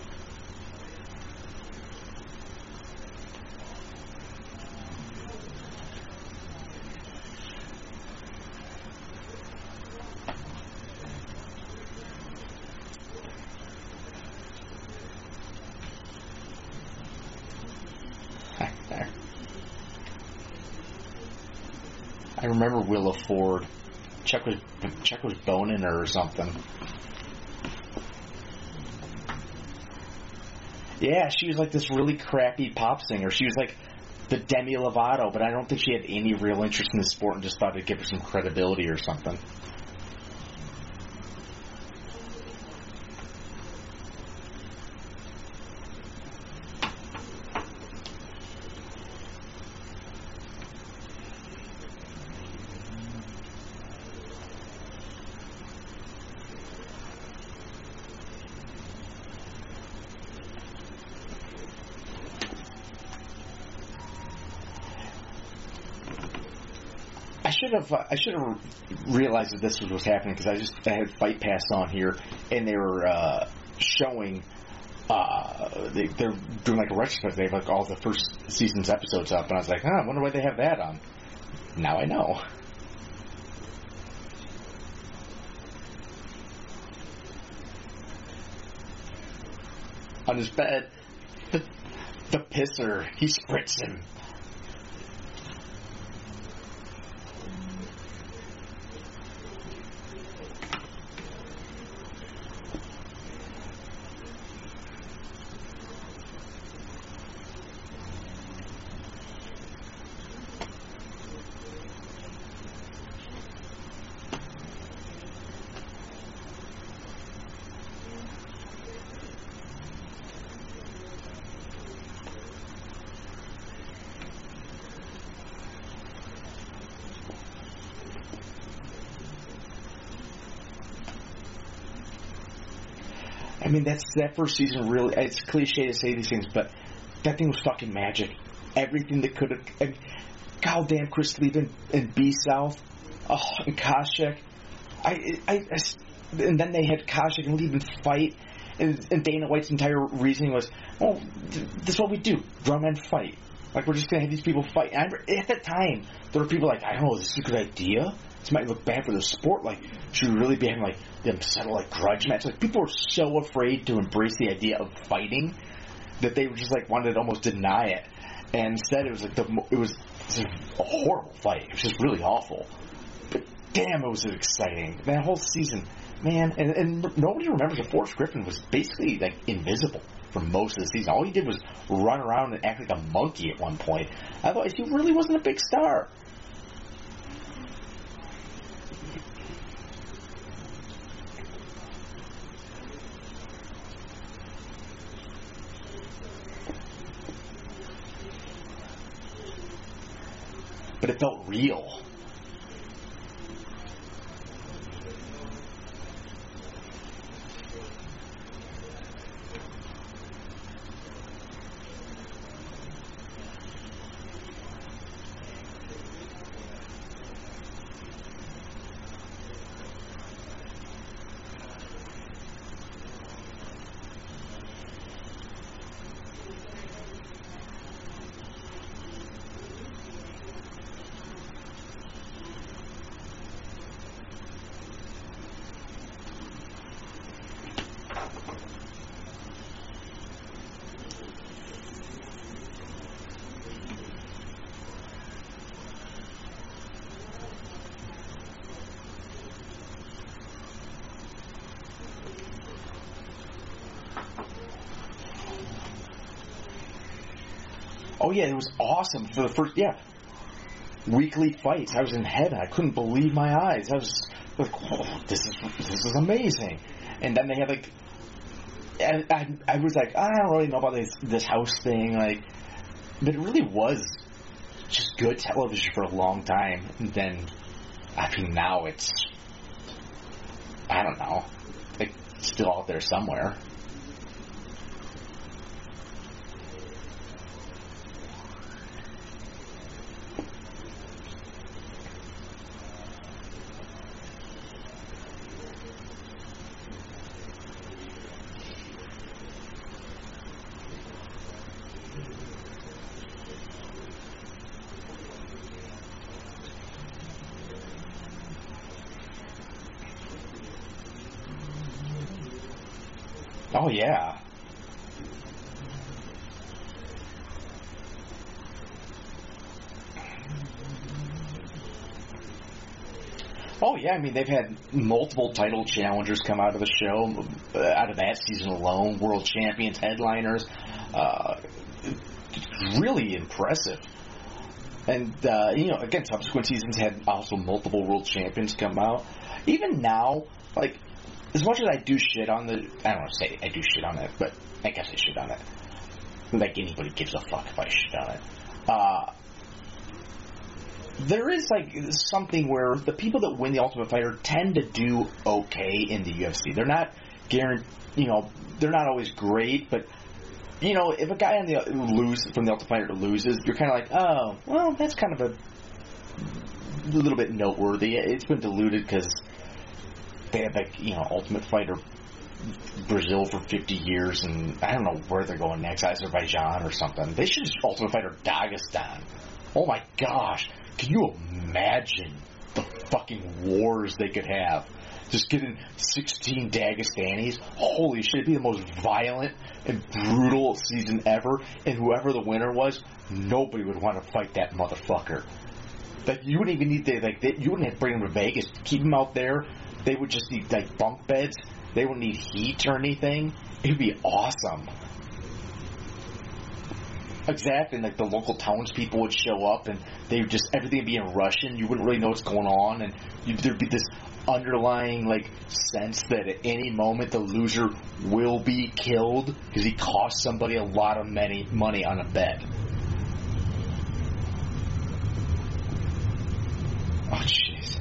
I remember Willa Ford. Chuck was Chuck was boning her or something. Yeah, she was like this really crappy pop singer. She was like the Demi Lovato, but I don't think she had any real interest in the sport and just thought it'd give her some credibility or something. I should have uh, I should have realized that this was what's happening because I just I had Fight Pass on here and they were uh, showing uh, they, they're doing like a retrospective. They have like all the first season's episodes up, and I was like, huh, I wonder why they have that on. Now I know. On his bed, the, the pisser, he spritzed him. I mean, that's that first season really, it's cliche to say these things, but that thing was fucking magic. Everything that could have, goddamn Chris Lieben and B-South, oh, and Koscheck. I, I, I, and then they had Koscheck and Lieben fight, and, and Dana White's entire reasoning was, oh, this is what we do, drum and fight. Like, we're just going to have these people fight. And I remember, at that time, there were people like, I don't know, is this a good idea? This might look bad for the sport. Like, should we really be having, like, them settle, like, grudge matches? Like, people were so afraid to embrace the idea of fighting that they were just, like, wanted to almost deny it. And instead, it was, like, the, it was, it was a horrible fight. It was just really awful. But, damn, it was exciting. That whole season, man. And, and nobody remembers that Forrest Griffin was basically, like, invisible for most of the season. All he did was run around and act like a monkey at one point. Otherwise, he really wasn't a big star. But it felt real. Oh yeah, it was awesome for the first, yeah, weekly fights. I was in heaven. I couldn't believe my eyes. I was like, oh, this is this is amazing. And then they had like, and I, I was like, I don't really know about this this house thing, like, but it really was just good television for a long time. And then, I mean, now it's, I don't know, like, still out there somewhere. Oh, yeah. Oh, yeah, I mean, they've had multiple title challengers come out of the show, uh, out of that season alone, world champions, headliners. Uh, really impressive. And, uh, you know, again, subsequent seasons had also multiple world champions come out. Even now, like, as much as I do shit on the, I don't want to say I do shit on it, but I guess I shit on it. Like anybody gives a fuck if I shit on it. Uh, there is like something where the people that win the Ultimate Fighter tend to do okay in the U F C. They're not guaranteed, you know, they're not always great, but you know, if a guy on the lose from the Ultimate Fighter loses, you're kind of like, oh, well, that's kind of a little bit noteworthy. It's been diluted because they have, like, you know, Ultimate Fighter Brazil for fifty years, and I don't know where they're going next, Azerbaijan or something. They should just Ultimate Fighter Dagestan. Oh my gosh. Can you imagine the fucking wars they could have? Just getting sixteen Dagestanis? Holy shit, it'd be the most violent and brutal season ever, and whoever the winner was, nobody would want to fight that motherfucker. Like, you wouldn't even need to, like, they, you wouldn't have to bring them to Vegas. Keep them out there. They would just need, like, bunk beds. They wouldn't need heat or anything. It would be awesome. Exactly. And, like, the local townspeople would show up, and they would just, everything would be in Russian. You wouldn't really know what's going on, and you, there'd be this underlying, like, sense that at any moment the loser will be killed because he cost somebody a lot of money, money on a bet. Oh, jeez.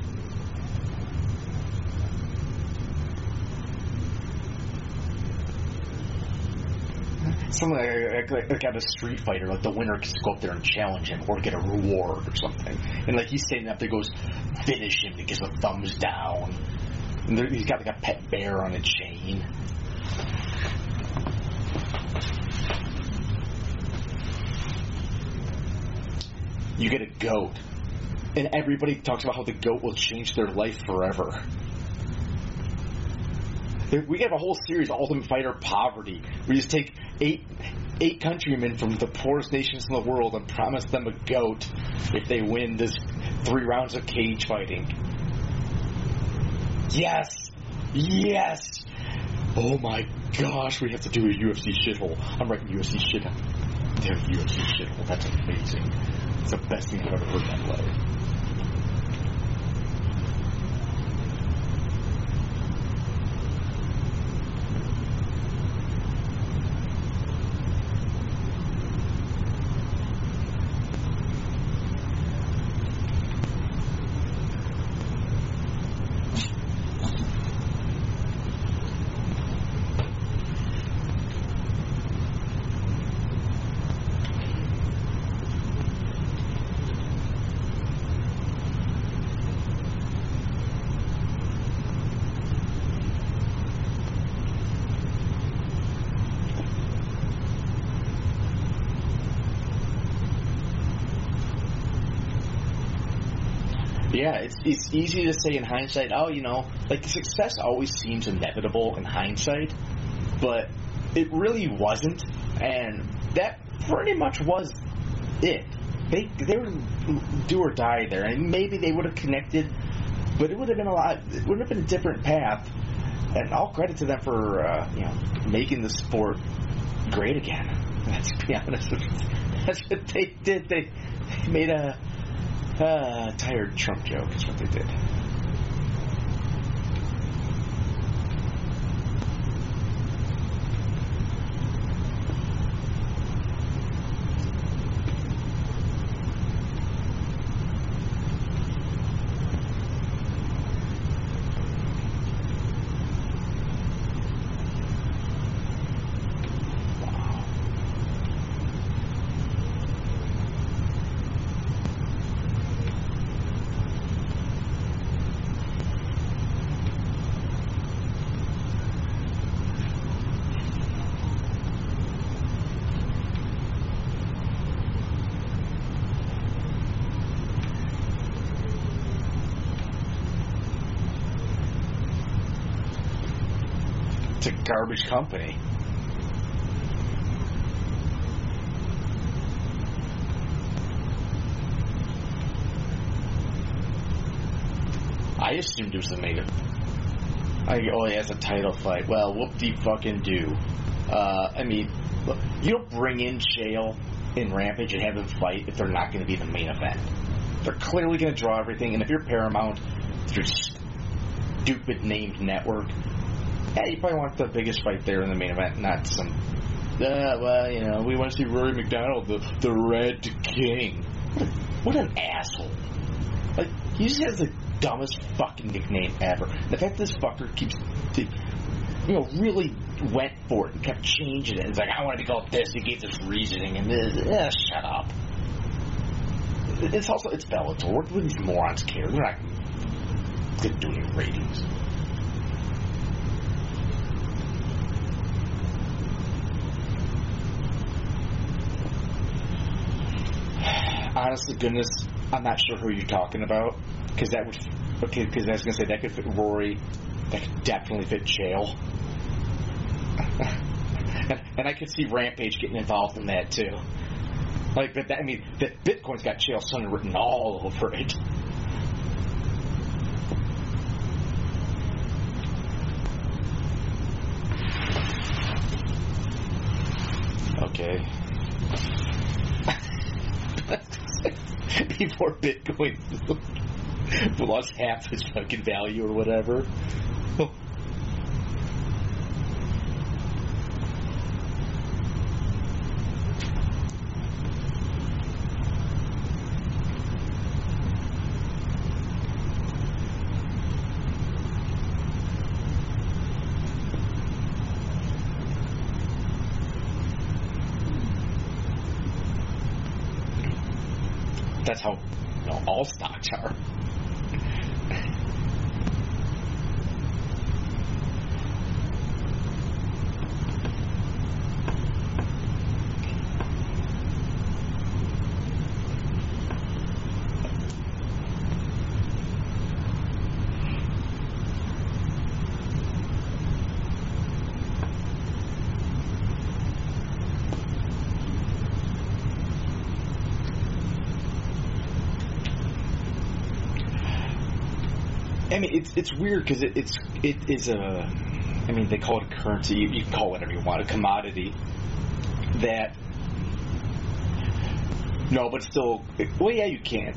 something like, like, like at a Street Fighter, like the winner can go up there and challenge him or get a reward or something. And like he's standing up there, goes finish him, he gets a thumbs down. And there, he's got like a pet bear on a chain. You get a goat, and everybody talks about how the goat will change their life forever. We have a whole series, Ultimate Fighter Poverty. We just take eight eight countrymen from the poorest nations in the world and promise them a goat if they win this three rounds of cage fighting. Yes! Yes! Oh my gosh, we have to do a U F C shithole. I'm writing U F C shithole. They're U F C shithole. That's amazing. It's the best thing I've ever heard that way. Yeah, it's it's easy to say in hindsight, oh, you know, like success always seems inevitable in hindsight, but it really wasn't, and that pretty much was it. They they were do or die there, and maybe they would have connected, but it would have been a lot. It would have been a different path, and all credit to them for uh, you know making the sport great again. Let's be honest, that's what they did. They made a. Uh, tired Trump joke is what they did. It's a garbage company. I assumed it was the main event. I go, oh, he has a title fight. Well, whoop-de-fucking-do. Uh, I mean, look, you don't bring in Chael in Rampage and have them fight if they're not going to be the main event. They're clearly going to draw everything, and if you're Paramount, if you're stupid named network, yeah, you probably want the biggest fight there in the main event, not some, uh, well, you know, we want to see Rory McDonald, the, the Red King. What an asshole. Like, he just has the dumbest fucking nickname ever. The fact that this fucker keeps, you know, really went for it and kept changing it. It's like, I wanted to go with this, he gave this reasoning, and this, eh, shut up. It's also, it's Bellator. What do these morons care? They're not going to do any ratings. Honest to goodness, I'm not sure who you're talking about, because that would, okay, because I was going to say that could fit Rory, that could definitely fit Chael, and, and I could see Rampage getting involved in that too. Like, but that, I mean, that Bitcoin's got Chael Sonnen written all over it. Okay. Before Bitcoin lost half its fucking value or whatever. That's how, you know, all stocks are. I mean, it's it's weird because it, it's it is a. I mean, they call it a currency. You, you can call it whatever you want, a commodity. That no, but still, well, yeah, you can.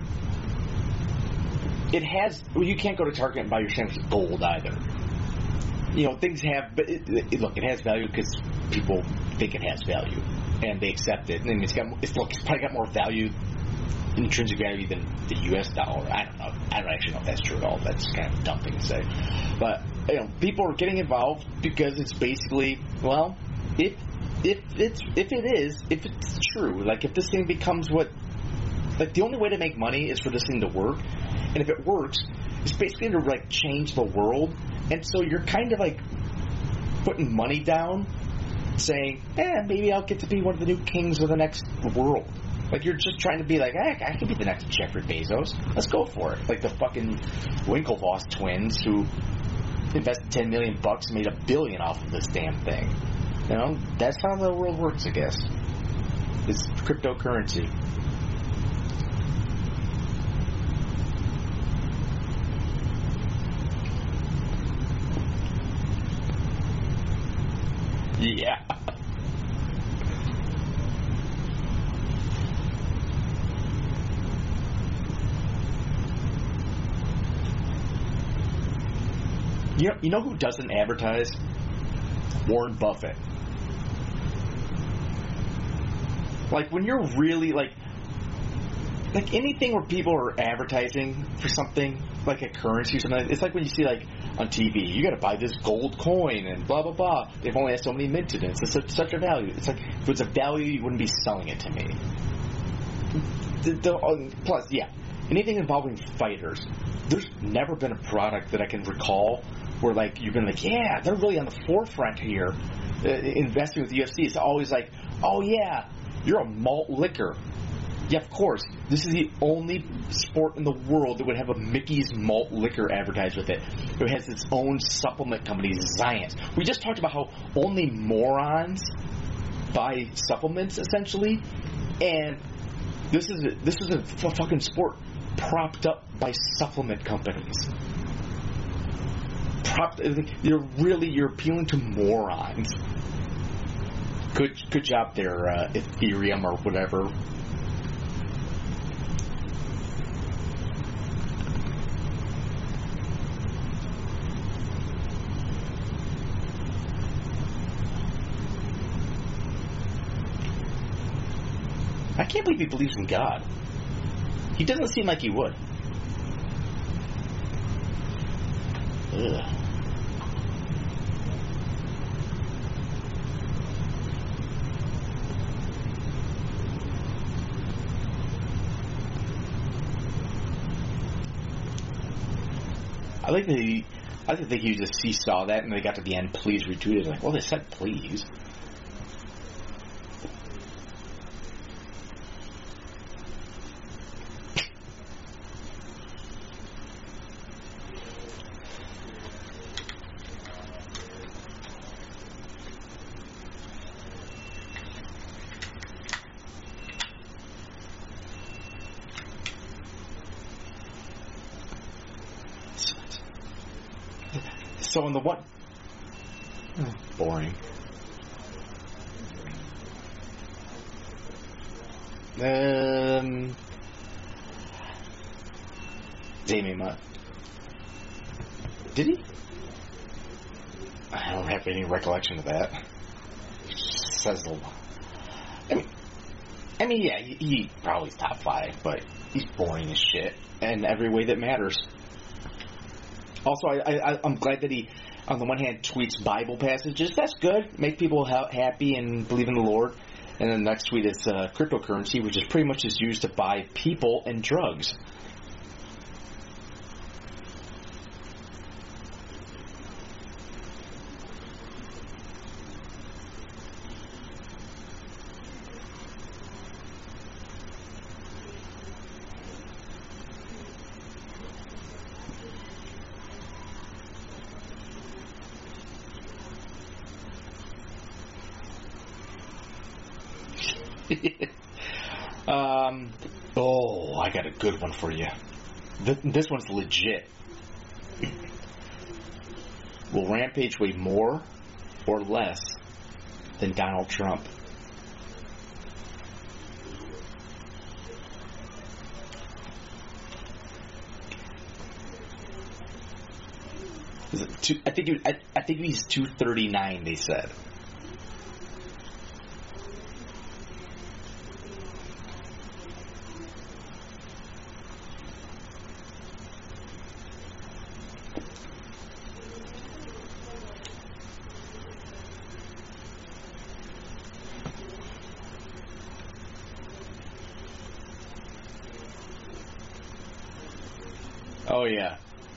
It has. Well, you can't go to Target and buy your sandwich with gold either. You know, things have, but it, it, look, it has value because people think it has value and they accept it, and it's got. It's look, it's probably got more value. Intrinsic value than the U S dollar. I don't know. I don't actually know if that's true at all. That's kind of a dumb thing to say. But you know, people are getting involved because it's basically, well, if if it's if it is, if it's true, like if this thing becomes what, like the only way to make money is for this thing to work, and if it works, it's basically to like change the world. And so you're kind of like putting money down, saying, eh, maybe I'll get to be one of the new kings of the next world. Like, you're just trying to be like, hey, I could be the next Jeffrey Bezos. Let's go for it. Like the fucking Winklevoss twins who invested ten million bucks and made a billion off of this damn thing. You know, that's how the world works, I guess. It's cryptocurrency. Yeah. You know, you know who doesn't advertise? Warren Buffett. Like, when you're really, like, like anything where people are advertising for something, like a currency or something, it's like when you see, like, on T V, you gotta buy this gold coin and blah, blah, blah. They've only had so many minted in it. It's such, such a value. It's like, if it's a value, you wouldn't be selling it to me. The, the, plus, yeah, anything involving fighters, there's never been a product that I can recall where, like, you've been like, yeah, they're really on the forefront here, uh, investing with the U F C. It's always like, oh, yeah, you're a malt liquor. Yeah, of course. This is the only sport in the world that would have a Mickey's malt liquor advertised with it. It has its own supplement company, Zions. We just talked about how only morons buy supplements, essentially, and this is a, this is a f- fucking sport propped up by supplement companies. Propped, you're really you're appealing to morons. Good, good job there, uh, Ethereum or whatever. I can't believe he believes in God. He doesn't seem like he would. Ugh. I like that he, I think he just he saw that and they got to the end. Please retweet it. Like, well, they said please. So on the one, oh, boring. Um, Damien Mutt. Did he? I don't have any recollection of that. Says a lot. I mean, I mean, yeah, he, he probably top five, but he's boring as shit in every way that matters. Also, I, I, I'm glad that he, on the one hand, tweets Bible passages. That's good. Make people ha- happy and believe in the Lord. And then the next tweet is uh, cryptocurrency, which is pretty much is used to buy people and drugs. um, oh, I got a good one for you. Th- this one's legit. Will Rampage weigh more or less than Donald Trump? Is it two, I think it, I, I think he's two thirty-nine. They said. Oh yeah.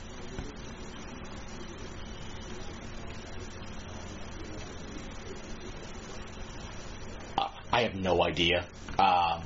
Uh, I have no idea. Um,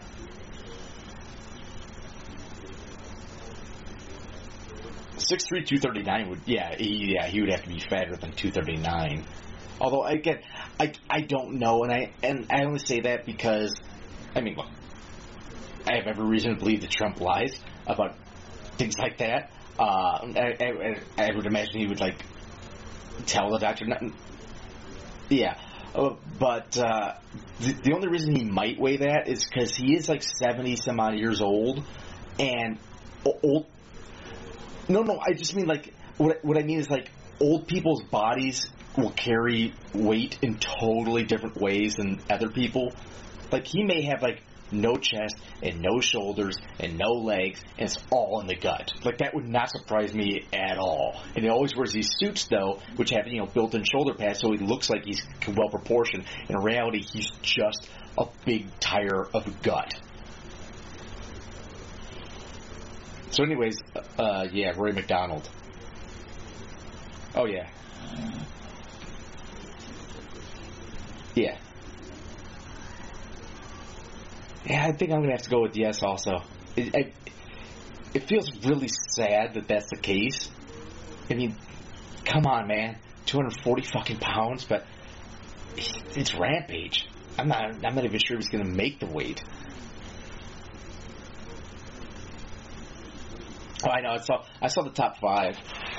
six three, two thirty-nine would yeah he, yeah he would have to be fatter than two thirty-nine. Although again, I I don't know, and I and I only say that because I mean look, I have every reason to believe that Trump lies about things like that. Uh, I, I, I would imagine he would like tell the doctor. Not, yeah, uh, but uh, the, the only reason he might weigh that is because he is like seventy some odd years old, and old. No, no, I just mean like what what I mean is like old people's bodies will carry weight in totally different ways than other people. Like he may have like no chest and no shoulders and no legs, and it's all in the gut. Like that would not surprise me at all. And he always wears these suits though, which have you know built-in shoulder pads, so he looks like he's well proportioned. In reality, he's just a big tire of gut. So, anyways, uh, yeah, Rory McDonald. Oh yeah, yeah. Yeah, I think I'm going to have to go with yes also. It, I, it feels really sad that that's the case. I mean, come on, man. two hundred forty fucking pounds, but it's Rampage. I'm not I'm not even sure he's going to make the weight. Oh, I know. I saw, I saw the top five.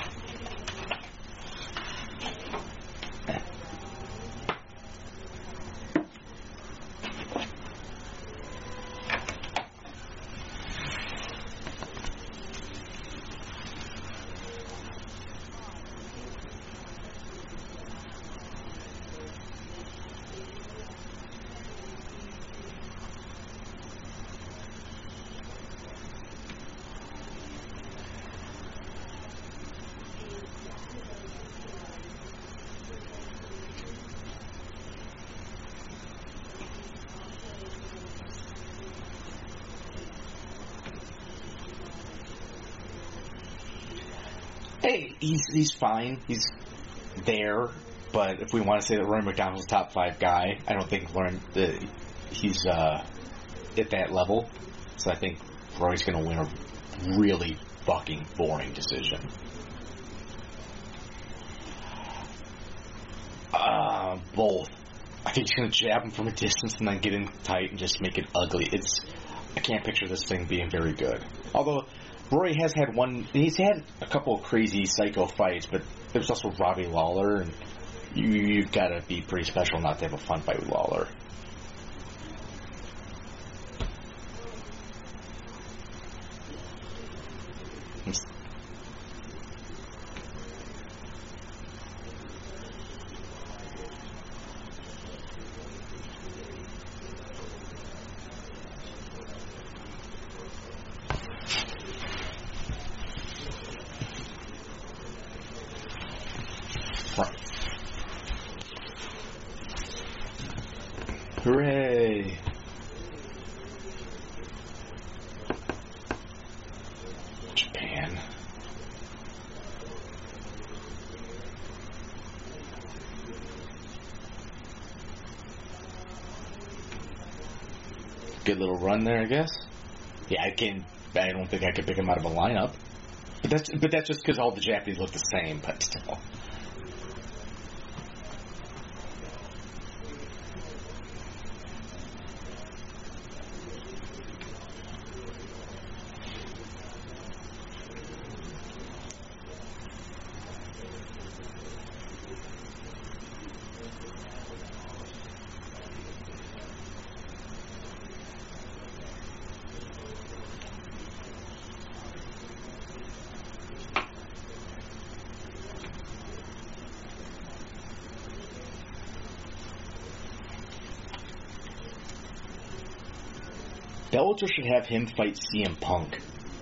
Hey, he's he's fine. He's there, but if we want to say that Rory McDonald's top five guy, I don't think Lauren the, he's uh, at that level. So I think Rory's going to win a really fucking boring decision. Uh, both. I think he's going to jab him from a distance and then get in tight and just make it ugly. It's I can't picture this thing being very good. Although Rory has had one, he's had a couple of crazy psycho fights, but there's also Robbie Lawler, and you, you've got to be pretty special not to have a fun fight with Lawler. Hooray! Japan. Good little run there, I guess. Yeah, I can. I don't think I could pick him out of a lineup. But that's but that's just because all the Japanese look the same. But still. Bellator should have him fight C M Punk.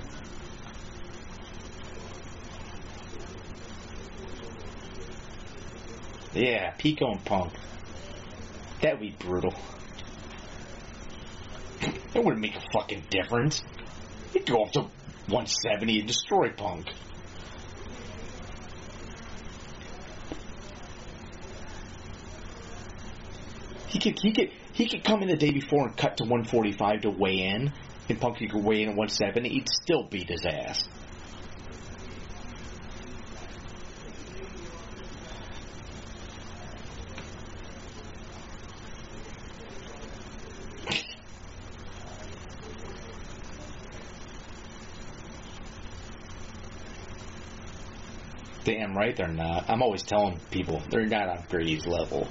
Yeah, Pico and Punk. That'd be brutal. It wouldn't make a fucking difference. He'd go up to one seventy and destroy Punk. He could, he could, he could come in the day before and cut to one forty-five to weigh in, and Punk could weigh in at one seventy. He'd still beat his ass. Damn right they're not. I'm always telling people they're not on Grady's level.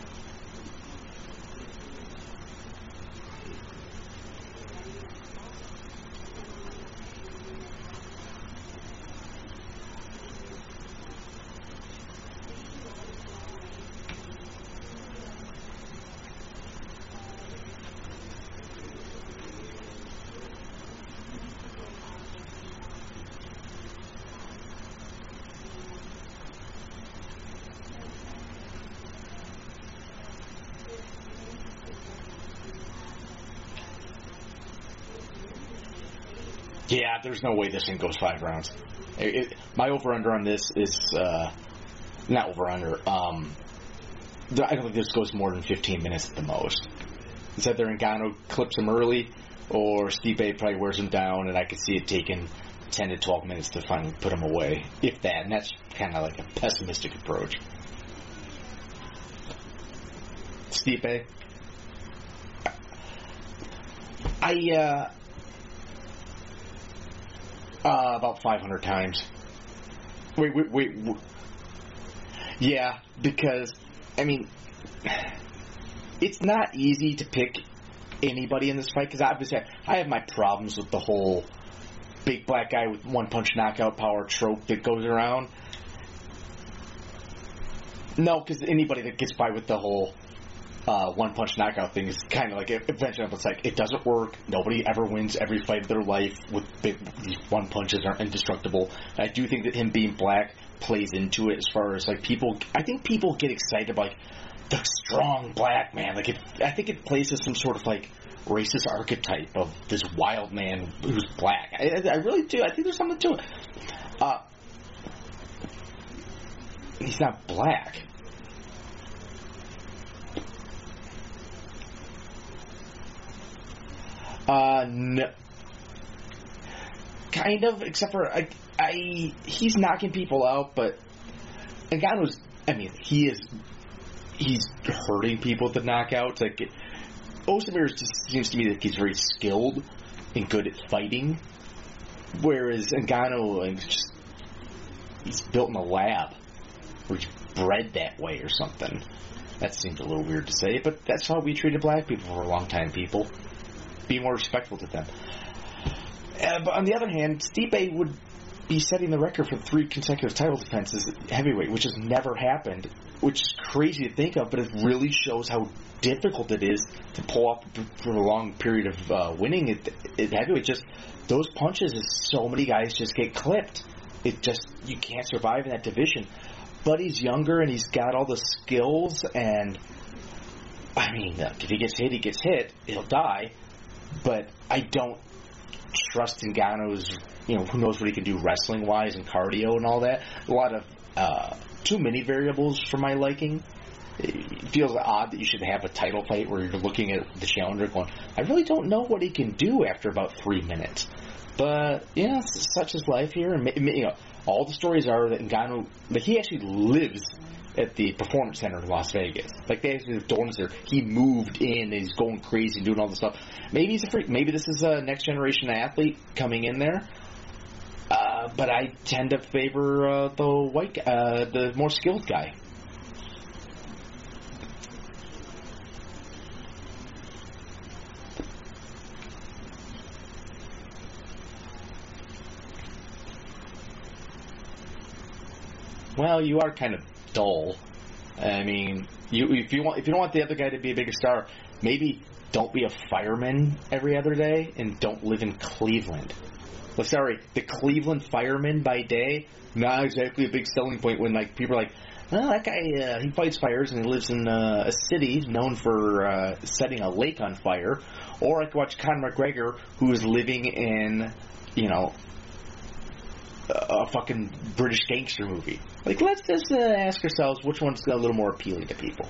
Yeah, there's no way this thing goes five rounds. It, it, my over-under on this is, uh, not over-under, um, I don't think this goes more than fifteen minutes at the most. It's either Ngannou clips him early, or Stipe probably wears him down, and I could see it taking ten to twelve minutes to finally put him away, if that, and that's kind of like a pessimistic approach. Stipe? I, uh... Uh, about five hundred times. Wait, wait, wait, wait. Yeah, because, I mean, it's not easy to pick anybody in this fight, because obviously I have my problems with the whole big black guy with one-punch knockout power trope that goes around. No, because anybody that gets by with the whole uh, one-punch knockout thing is kind of like, eventually it's like, it doesn't work. Nobody ever wins every fight of their life with big, these one punches are indestructible. And I do think that him being black plays into it as far as, like, people, I think people get excited about, like, the strong black man. Like, it, I think it plays as some sort of, like, racist archetype of this wild man who's black. I, I really do. I think there's something to it. Uh, he's not black. Uh, no. Kind of, except for, I, I, he's knocking people out, but Ngannou's, I mean, he is, he's hurting people with the knockouts. Like, Ozdemir just seems to me that he's very skilled and good at fighting, whereas Ngannou, like, just, he's built in a lab, or he's bred that way or something. That seems a little weird to say, but that's how we treated black people for a long time, people. Be more respectful to them. Uh, but on the other hand, Stipe would be setting the record for three consecutive title defenses at heavyweight, which has never happened, which is crazy to think of, but it really shows how difficult it is to pull off for a long period of uh, winning at, at heavyweight. Just those punches, is so many guys just get clipped. It just, you can't survive in that division. But he's younger and he's got all the skills, and I mean, look, if he gets hit, he gets hit. He'll die. But I don't trust Ngannou's, you know, who knows what he can do wrestling-wise and cardio and all that. A lot of, uh, too many variables for my liking. It feels odd that you should have a title fight where you're looking at the challenger going, I really don't know what he can do after about three minutes. But, yeah, such is life here. And, you know, all the stories are that Ngannou, like, he actually lives at the Performance Center in Las Vegas. Like, they actually have dorms there. He moved in and he's going crazy and doing all this stuff. Maybe he's a freak. Maybe this is a next generation athlete coming in there. Uh, but I tend to favor uh, the white, uh, the more skilled guy. Well, you are kind of dull. I mean, you if you want if you don't want the other guy to be a bigger star, maybe don't be a fireman every other day and don't live in Cleveland. Well, sorry, the Cleveland fireman by day, not exactly a big selling point when like people are like, well, that guy uh, he fights fires and he lives in uh, a city known for uh, setting a lake on fire. Or I could watch Conor McGregor, who is living in, you know, a fucking British gangster movie. Like, let's just uh, ask ourselves which one's a little more appealing to people.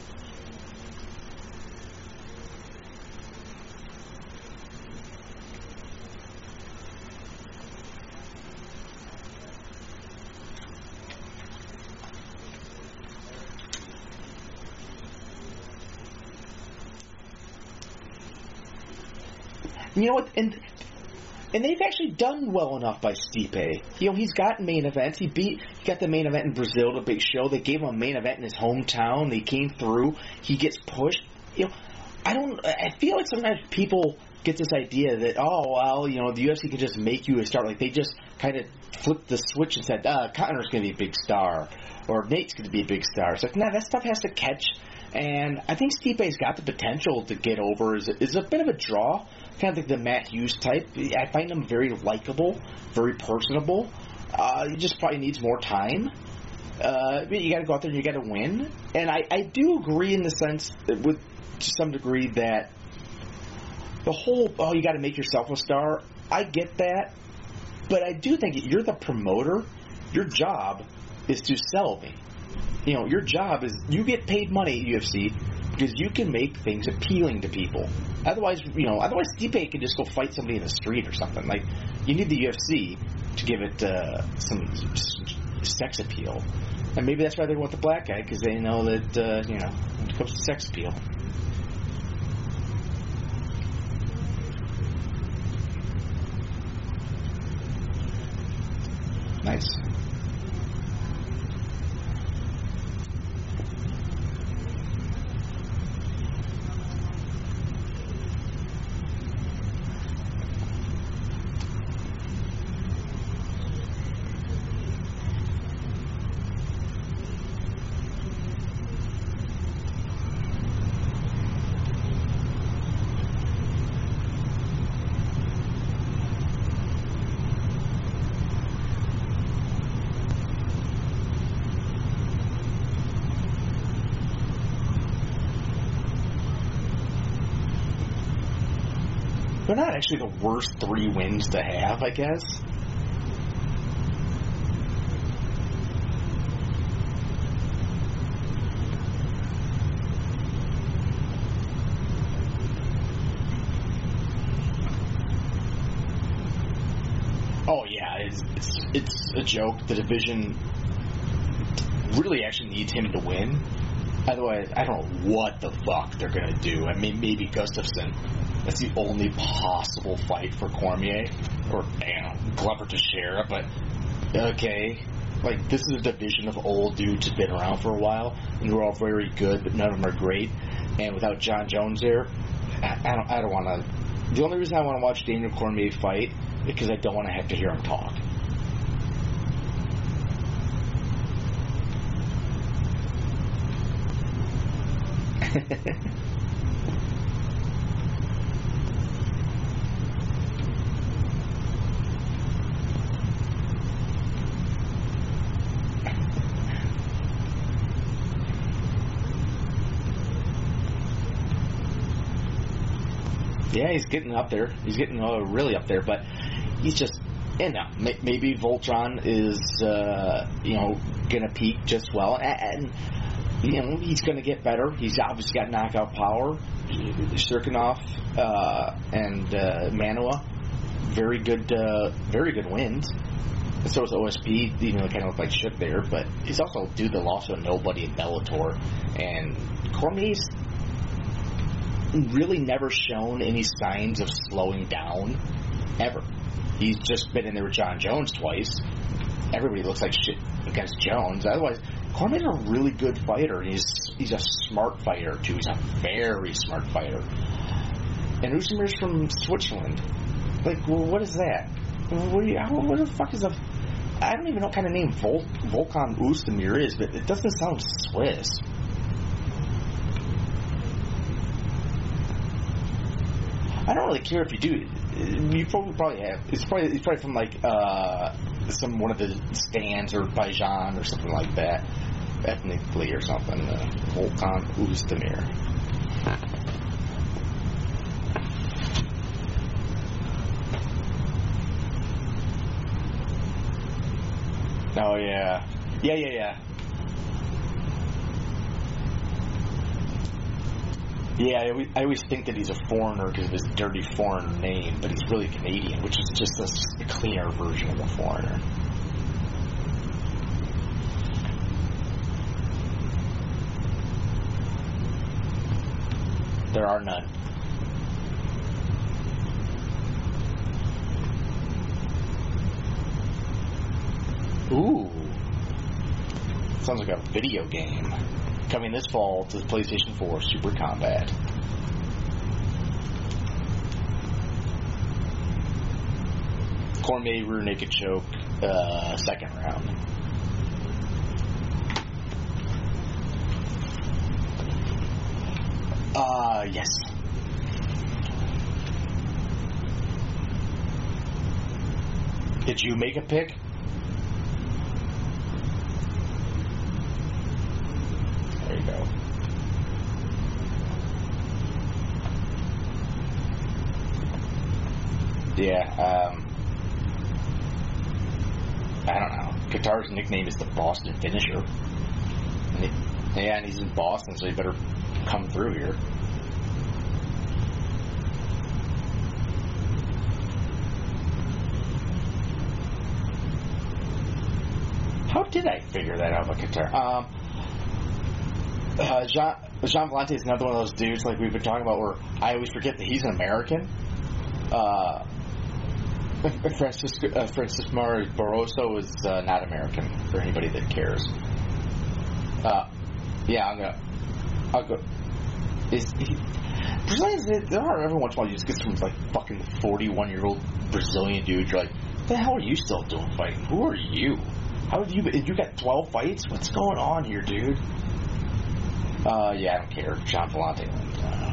You know what? And And they've actually done well enough by Stipe. You know, he's got main events. He beat, he got the main event in Brazil, the big show. They gave him a main event in his hometown. They came through. He gets pushed. You know, I don't, I feel like sometimes people get this idea that, oh, well, you know, the U F C could just make you a star. Like, they just kind of flipped the switch and said, uh, Conor's going to be a big star. Or Nate's going to be a big star. It's like, no, that stuff has to catch. And I think Stipe's got the potential to get over. Is is a bit of a draw. Kind of like the Matt Hughes type. I find him very likable, very personable. Uh, he just probably needs more time. Uh, but you got to go out there and you got to win. And I, I do agree in the sense, that with to some degree, that the whole, oh, you got to make yourself a star, I get that. But I do think you're the promoter. Your job is to sell me. You know, your job is, you get paid money at U F C because you can make things appealing to people. Otherwise, you know, otherwise Stipe can just go fight somebody in the street or something. Like, you need the U F C to give it uh, some, some sex appeal. And maybe that's why they want the black guy, because they know that, uh, you know, when it comes to sex appeal. Nice. They're not actually the worst three wins to have, I guess. Oh yeah, it's it's, it's a joke. The division really actually needs him to win. Otherwise, I don't know what the fuck they're gonna do. I mean, maybe Gustafsson. That's the only possible fight for Cormier, or, you know, Glover Teixeira, but, okay. Like, this is a division of old dudes who've been around for a while, and who are all very good, but none of them are great. And without John Jones there, I, I don't, I don't want to... The only reason I want to watch Daniel Cormier fight is because I don't want to have to hear him talk. Yeah, he's getting up there. He's getting uh, really up there, but he's just, and now may, maybe Voltron is, uh, you know, gonna peak just well, and, and you know he's gonna get better. He's obviously got knockout power. Cirkunov uh, and uh, Manua, very good, uh, very good wins. And so is O S P, even though it kind of looked like shit there, but he's also due the loss of nobody in Bellator, and Cormier's really never shown any signs of slowing down, ever. He's just been in there with John Jones twice. Everybody looks like shit against Jones. Otherwise, Cormier's a really good fighter. He's he's a smart fighter, too. He's a very smart fighter. And Oostamir's from Switzerland. Like, well, what is that? What, do you, how, what the fuck is a... I don't even know what kind of name Vol, Volkan Oezdemir is, but it doesn't sound Swiss. I don't really care if you do. You probably, probably have. It's probably it's probably from like uh, some one of the stands or Bajan or something like that, ethnically or something. Uh, Volkan Oezdemir. Oh yeah, yeah, yeah, yeah. Yeah, I always, I always think that he's a foreigner because of his dirty foreign name, but he's really Canadian, which is just a, a cleaner version of a foreigner. There are none. Ooh. Sounds like a video game. Coming this fall to the PlayStation four, Super Combat. Cormier rear naked choke, uh, second round. Uh, yes. Did you make a pick? There you go. Yeah, um... I don't know. Qatar's nickname is the Boston Finisher. And he, yeah, and he's in Boston, so he better come through here. How did I figure that out about Qatar? Um... Uh, Jean, Jean Valente is another one of those dudes like we've been talking about where I always forget that he's an American. Uh, Francisco, uh, Francisco Barroso is uh, not American for anybody that cares. Uh, yeah, I'm gonna. I'll go. Is he, Brazilians? There are every once in a while you just get some like fucking forty-one year old Brazilian dude. You're like, what the hell are you still doing fighting? Who are you? How have you? You got twelve fights? What's going on here, dude? Uh, yeah, I don't care. Jean Valente. Uh,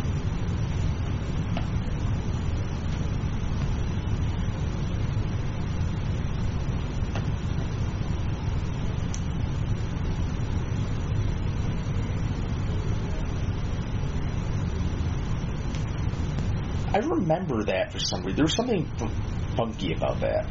I remember that for some reason. There was something funky about that.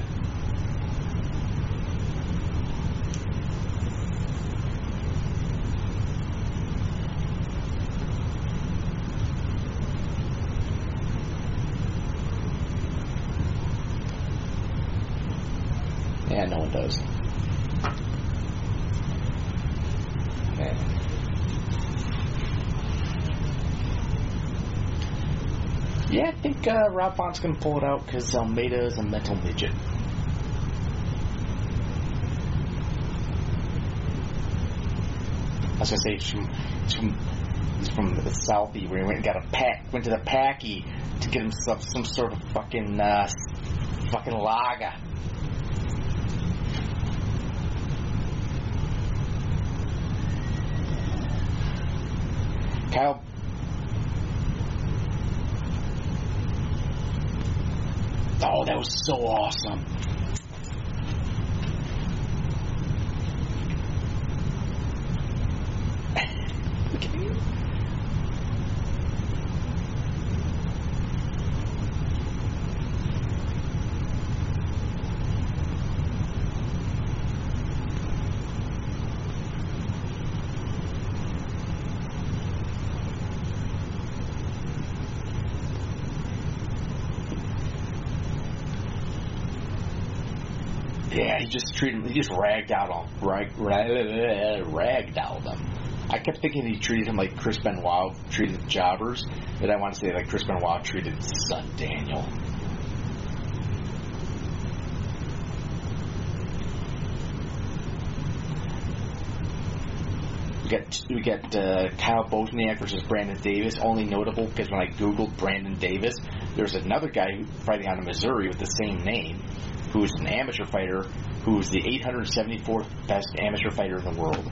Yeah, no one does. Okay. Yeah, I think uh, Rob Font's going to pull it out because Almeida is a mental midget. I was going to say, he's from, he's from, he's from the Southie where he went and got a pack, went to the Packy to get himself some sort of fucking, uh, fucking lager. Kyle. Oh, that was so awesome. Yeah, he just treated he just ragged out on rag, rag, ragged out them. I kept thinking he treated him like Chris Benoit treated jobbers, but I want to say like Chris Benoit treated his son Daniel. We got we got uh, Kyle Bochniak versus Brandon Davis. Only notable because when I googled Brandon Davis, there's another guy fighting out of Missouri with the same name, who's an amateur fighter, who's the eight hundred seventy-fourth best amateur fighter in the world.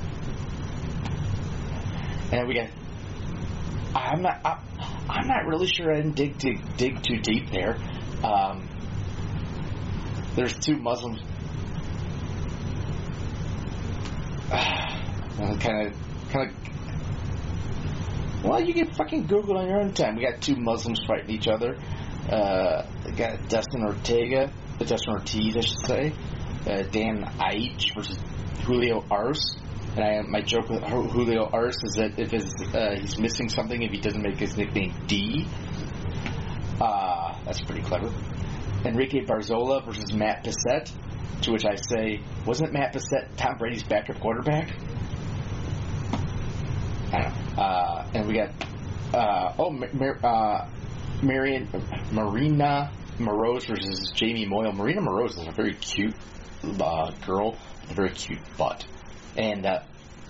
And we got. I'm not. I, I'm not really sure. I didn't dig dig, dig too deep there. Um, there's two Muslims. Kind of, kind of. Well, you can fucking Google on your own time. We got two Muslims fighting each other. Uh, we got Dustin Ortega, uh, Dustin Ortiz, I should say. Uh, Dan Aich versus Julio Arce. And I, my joke with Julio Arce is that if his, uh, he's missing something if he doesn't make his nickname D. Uh, that's pretty clever. Enrique Barzola versus Matt Bissett. To which I say, wasn't Matt Bissett Tom Brady's backup quarterback? I don't know. Uh, and we got, uh, oh, Mar- uh, Marion, Marina Moroz versus Jamie Moyle. Marina Moroz is a very cute uh, girl with a very cute butt. And, uh,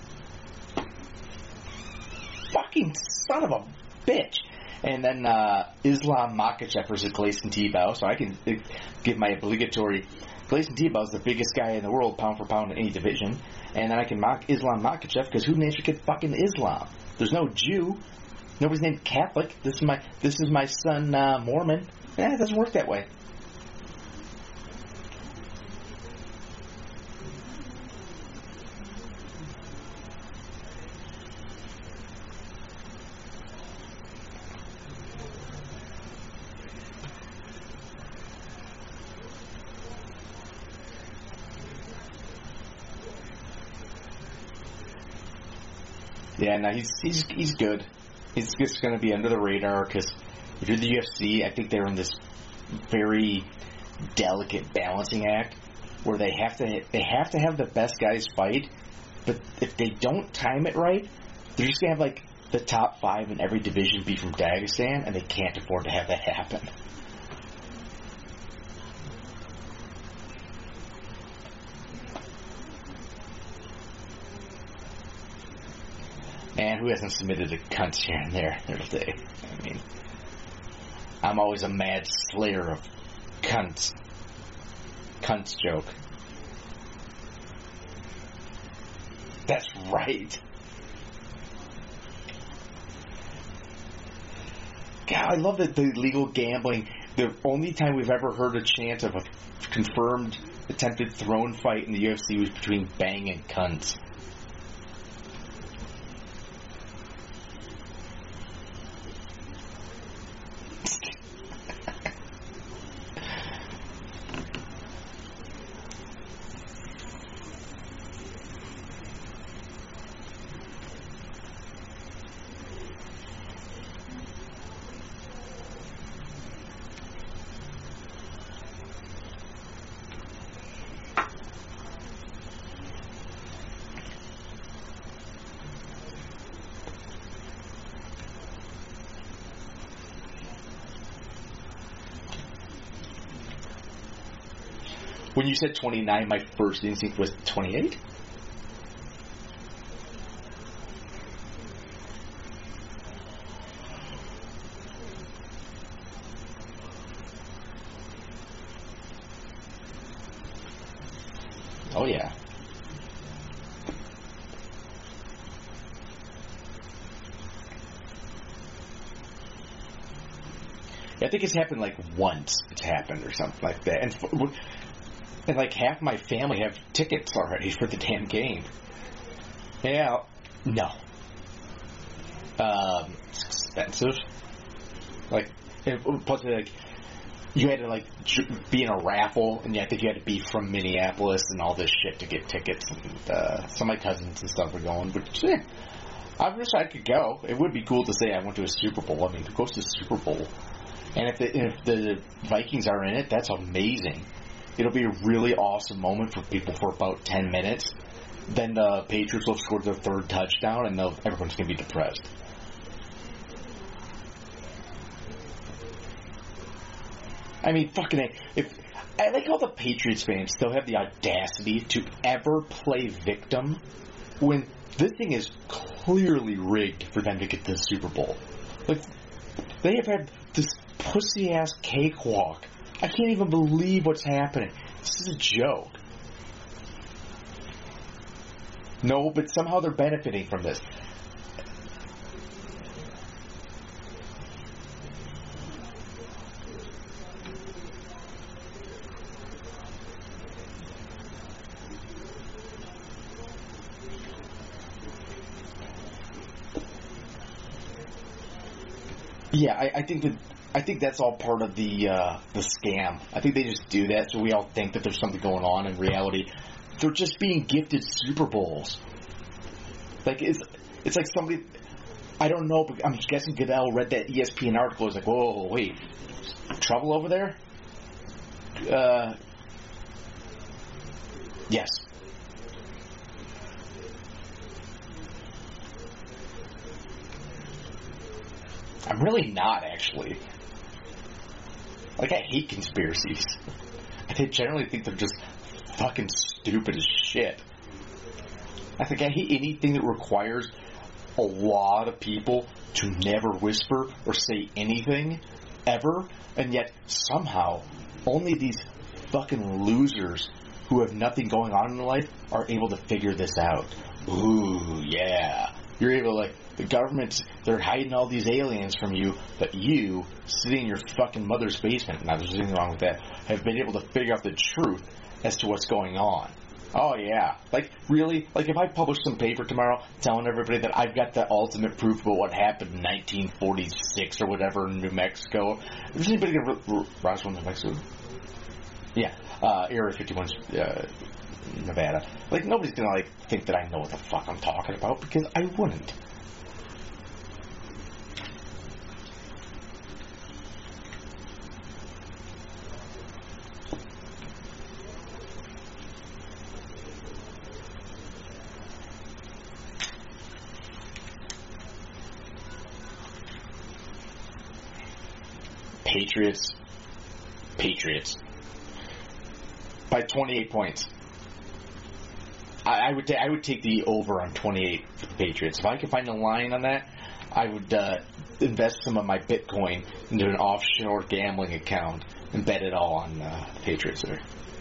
fucking son of a bitch. And then, uh, Islam Makhachev versus Gleison Tebow. So I can uh, give my obligatory. Gleison Tebow is the biggest guy in the world, pound for pound, in any division. And then I can mock Islam Makhachev because who names your kid fucking Islam? There's no Jew. Nobody's named Catholic. This is my this is my son uh, Mormon. Eh, it doesn't work that way. Yeah, no, he's he's he's good. He's just going to be under the radar because if you're the U F C, I think they're in this very delicate balancing act where they have to they have to have the best guys fight, but if they don't time it right, they're just going to have like the top five in every division be from Dagestan, and they can't afford to have that happen. And who hasn't submitted a cunt here and there today? I mean, I'm always a mad slayer of cunts. Cunts joke. That's right. God, I love that the illegal gambling. The only time we've ever heard a chant of a confirmed attempted throne fight in the U F C was between Bang and Cunts. When you said twenty-nine, my first instinct was twenty-eight. Oh, yeah. I think it's happened like once. It's happened or something like that. And And like half my family have tickets already for the damn game. Yeah, no. Um, it's expensive. Like, it, plus like, you had to like be in a raffle, and I think you had to be from Minneapolis and all this shit to get tickets. And uh, some of my cousins and stuff were going, but yeah, I wish I could go. It would be cool to say I went to a Super Bowl. I mean, who goes to the Super Bowl? And if the, if the Vikings are in it, that's amazing. It'll be a really awesome moment for people for about ten minutes. Then the Patriots will score their third touchdown, and they'll, everyone's going to be depressed. I mean, fucking A. If, I like how the Patriots fans still have the audacity to ever play victim when this thing is clearly rigged for them to get to the Super Bowl. Like, they have had this pussy-ass cakewalk. I can't even believe what's happening. This is a joke. No, but somehow they're benefiting from this. Yeah, I, I think that I think that's all part of the uh, the scam. I think they just do that so we all think that there's something going on. In reality, they're just being gifted Super Bowls. Like it's it's like somebody, I don't know, but I'm guessing Goodell read that E S P N article. Is like, whoa, wait, trouble over there? Uh, yes. I'm really not, actually. Like, I hate conspiracies. I generally think they're just fucking stupid as shit. I think I hate anything that requires a lot of people to never whisper or say anything, ever, and yet somehow only these fucking losers who have nothing going on in their life are able to figure this out. Ooh, yeah. You're able to, like, the government, they're hiding all these aliens from you, but you, sitting in your fucking mother's basement, now there's nothing wrong with that, have been able to figure out the truth as to what's going on. Oh, yeah. Like, really? Like, if I publish some paper tomorrow telling everybody that I've got the ultimate proof about what happened in nineteen forty-six or whatever in New Mexico, is anybody going to... Roswell, New Mexico? Yeah. Uh, Area fifty-one, uh, Nevada. Like, nobody's going to, like, think that I know what the fuck I'm talking about, because I wouldn't. Patriots, Patriots, by twenty-eight points. I, I would ta- I would take the over on twenty-eight for the Patriots. If I could find a line on that, I would uh, invest some of my Bitcoin into an offshore gambling account and bet it all on uh, the Patriots there.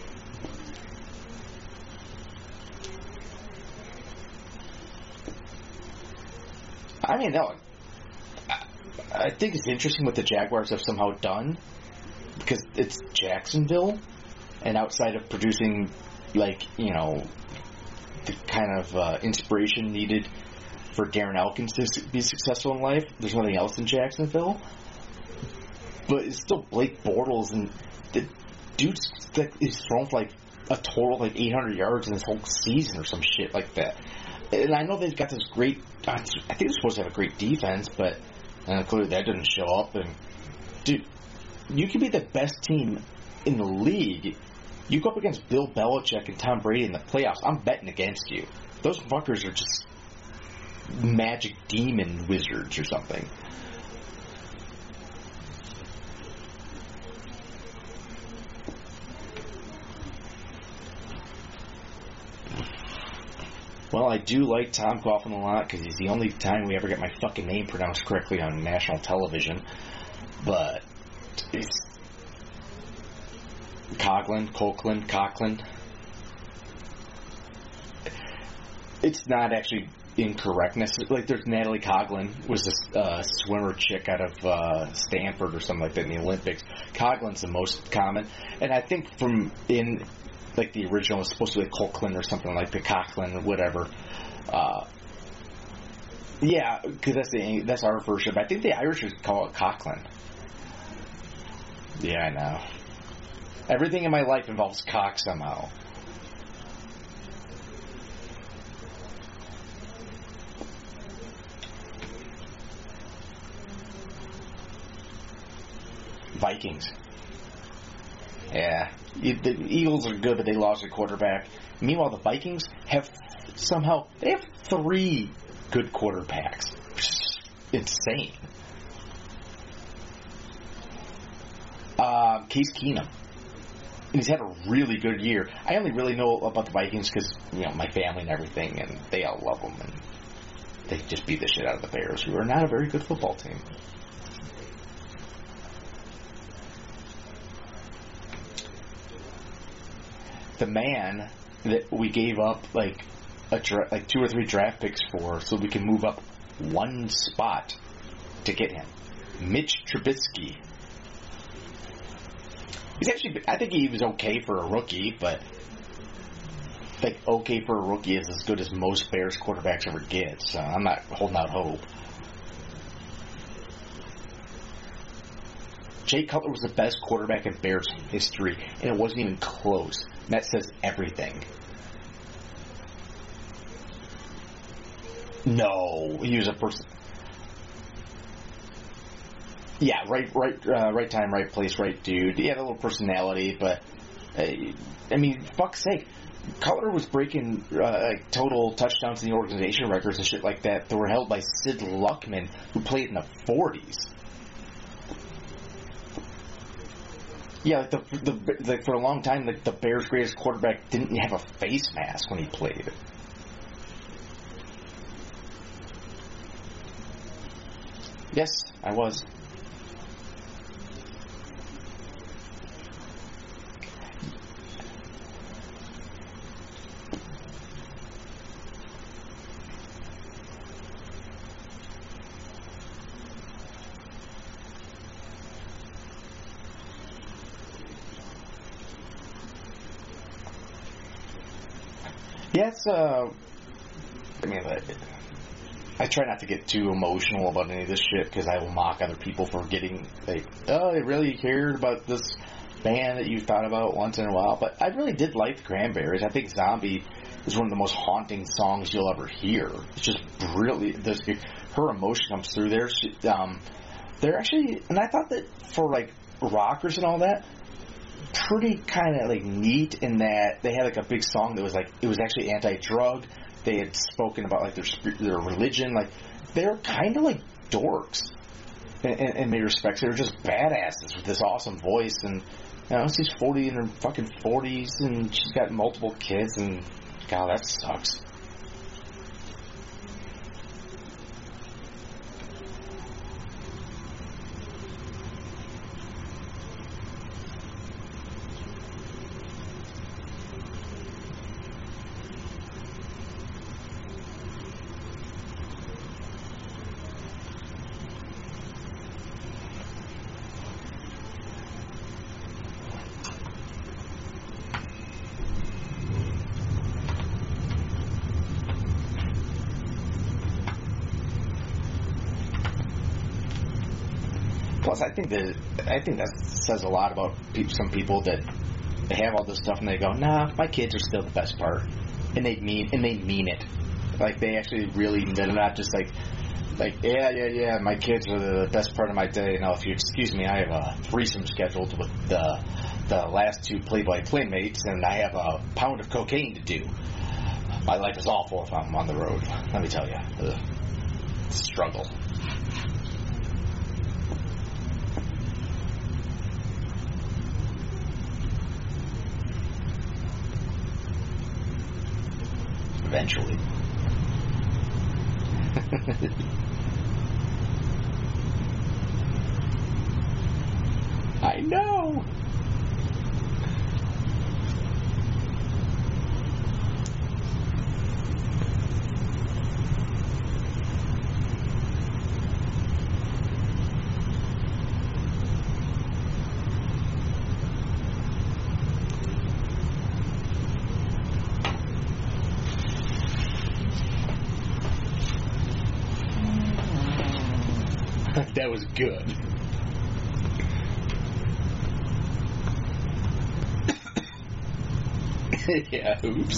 I mean, no. I think it's interesting what the Jaguars have somehow done, because it's Jacksonville, and outside of producing, like, you know, the kind of uh, inspiration needed for Darren Elkins to be successful in life, there's nothing else in Jacksonville. But it's still Blake Bortles, and the dude that is thrown for like a total of like eight hundred yards in this whole season or some shit like that. And I know they've got this great, I think they're supposed to have a great defense, but uh, clearly that didn't show up. And dude, you can be the best team in the league. You go up against Bill Belichick and Tom Brady in the playoffs, I'm betting against you. Those fuckers are just magic demon wizards or something. Well, I do like Tom Coughlin a lot because he's the only time we ever get my fucking name pronounced correctly on national television. But it's Coughlin, Coughlin, Coughlin. It's not actually incorrectness. Like, there's Natalie Coughlin, was this uh, swimmer chick out of uh, Stanford or something like that in the Olympics. Coughlin's the most common, and I think from in like the original was supposed to be Coughlin or something like the Coughlin or whatever. Uh, yeah, because that's the that's our version. But I think the Irish would call it Coughlin. Yeah, I know. Everything in my life involves cock somehow. Vikings. Yeah. The Eagles are good, but they lost their quarterback. Meanwhile, the Vikings have somehow, they have three good quarterbacks. Insane. Uh, Case Keenum. And he's had a really good year. I only really know about the Vikings because, you know, my family and everything, and they all love them. And they just beat the shit out of the Bears, who are not a very good football team. The man that we gave up like a dra- like two or three draft picks for so we can move up one spot to get him. Mitch Trubisky. He's actually, I think he was okay for a rookie, but like okay for a rookie is as good as most Bears quarterbacks ever get, so I'm not holding out hope. Jay Cutler was the best quarterback in Bears history, and it wasn't even close. And that says everything. No, he was a person. Yeah, right, right, uh, right time, right place, right dude. He had a little personality, but uh, I mean, fuck's sake, Cutler was breaking uh, like total touchdowns in the organization records and shit like that that were held by Sid Luckman, who played in the forties. Yeah, like the, the, the, for a long time, the, the Bears' greatest quarterback didn't have a face mask when he played. Yes, I was. Yes, uh, I mean, I, I try not to get too emotional about any of this shit because I will mock other people for getting, like, oh, they really cared about this band that you thought about once in a while. But I really did like the Cranberries. I think Zombie is one of the most haunting songs you'll ever hear. It's just brilliant. There's, her emotion comes through there. She, um, they're actually, and I thought that for, like, rockers and all that, pretty kind of like neat in that they had like a big song that was like, it was actually anti-drug. They had spoken about like their their religion. Like they're kind of like dorks in, in, in many respects. They were just badasses with this awesome voice. And you know, she's forty in her fucking forties, and she's got multiple kids. And God, that sucks. Plus, I think that I think that says a lot about pe- some people that they have all this stuff and they go, "Nah, my kids are still the best part," and they mean and they mean it. Like they actually really, they're not just like, like yeah, yeah, yeah. My kids are the best part of my day. Now, if you excuse me, I have a threesome scheduled with the the last two Playboy Playmates, and I have a pound of cocaine to do. My life is awful if I'm on the road. Let me tell you, Ugh. Struggle. Eventually. I know. That was good. Yeah, oops.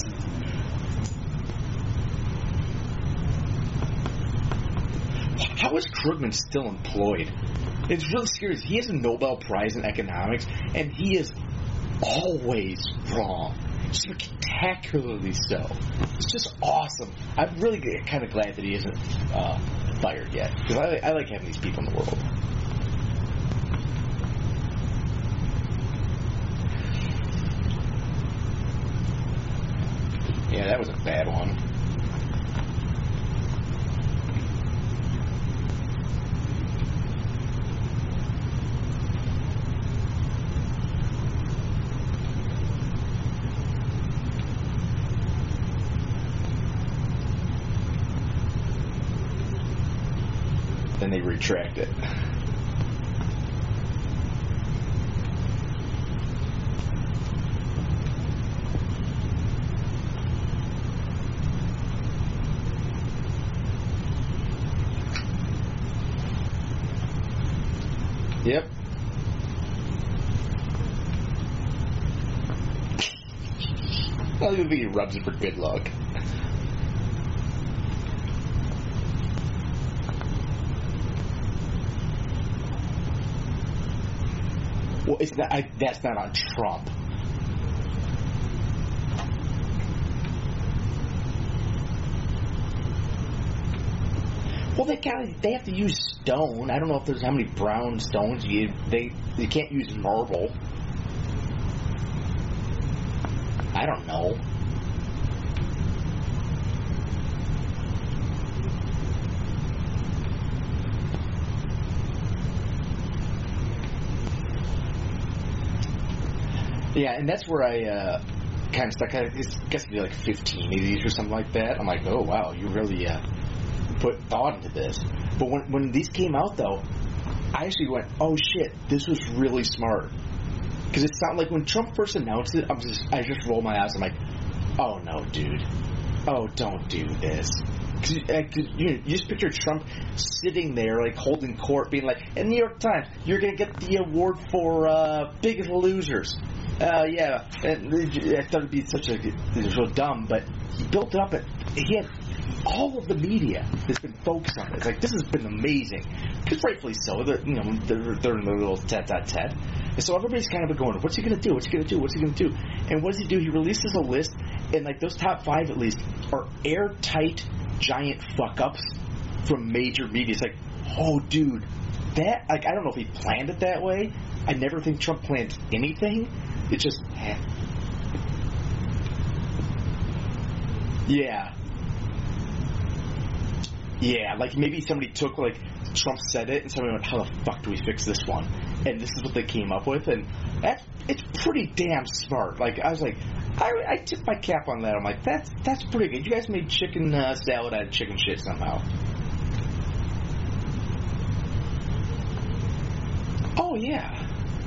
How is Krugman still employed? It's really scary. He has a Nobel Prize in economics, and he is always wrong. Spectacularly so. It's just awesome. I'm really kind of glad that he isn't uh, fired yet, because I, I like having these people in the world. Yeah, that was a bad one. Then they retract it. Yep. I think he rubs it for good luck. Well, it's not. I, that's not on Trump. Well, they kind they have to use stone. I don't know if there's how many brown stones you they you can't use marble. I don't know. Yeah, and that's where I uh, kind of stuck. I guess it'd be like fifteen of these or something like that. I'm like, oh wow, you really uh, put thought into this. But when when these came out, though, I actually went, oh shit, this was really smart. Because it sounded like when Trump first announced it, I'm just I just rolled my eyes. I'm like, oh no, dude, oh don't do this. Cause you, uh, cause you, you just picture Trump sitting there, like holding court, being like, "In the New York Times, you're gonna get the award for uh, biggest losers." Uh, yeah, and I thought it'd be such a it was so dumb, but he built it up. And he had all of the media has been focused on it. It's like this has been amazing, because rightfully so. They're, you know, they're, they're in the little tet-tet-tet, and so everybody's kind of going, "What's he gonna do? What's he gonna do? What's he gonna do?" And what does he do? He releases a list, and like those top five at least are airtight, giant fuck ups from major media. It's like, oh, dude, that like I don't know if he planned it that way. I never think Trump planned anything. It just, eh. yeah, yeah. Like maybe somebody took like Trump said it, and somebody went, "How the fuck do we fix this one?" And this is what they came up with, and that's it's pretty damn smart. Like I was like, I, I tip my cap on that. I'm like, that's that's pretty good. You guys made chicken uh, salad out of chicken shit somehow. Oh yeah.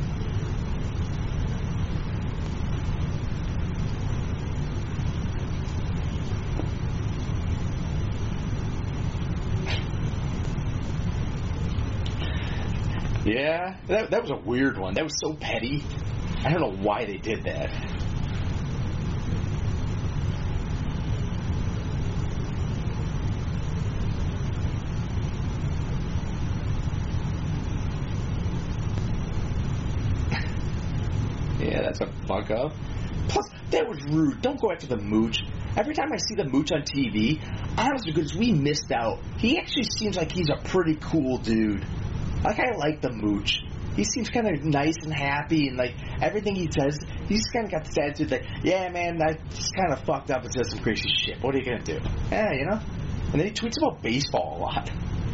Yeah, that that was a weird one. That was so petty. I don't know why they did that. Yeah, that's a fuck up. Plus, that was rude. Don't go after the mooch. Every time I see the mooch on T V, honestly, because we missed out. He actually seems like he's a pretty cool dude. Like, I like the mooch. He seems kind of nice and happy, and, like, everything he says, he's kind of got this attitude that, yeah, man, I just kind of fucked up and said some crazy shit. What are you going to do? Yeah, you know? And then he tweets about baseball a lot.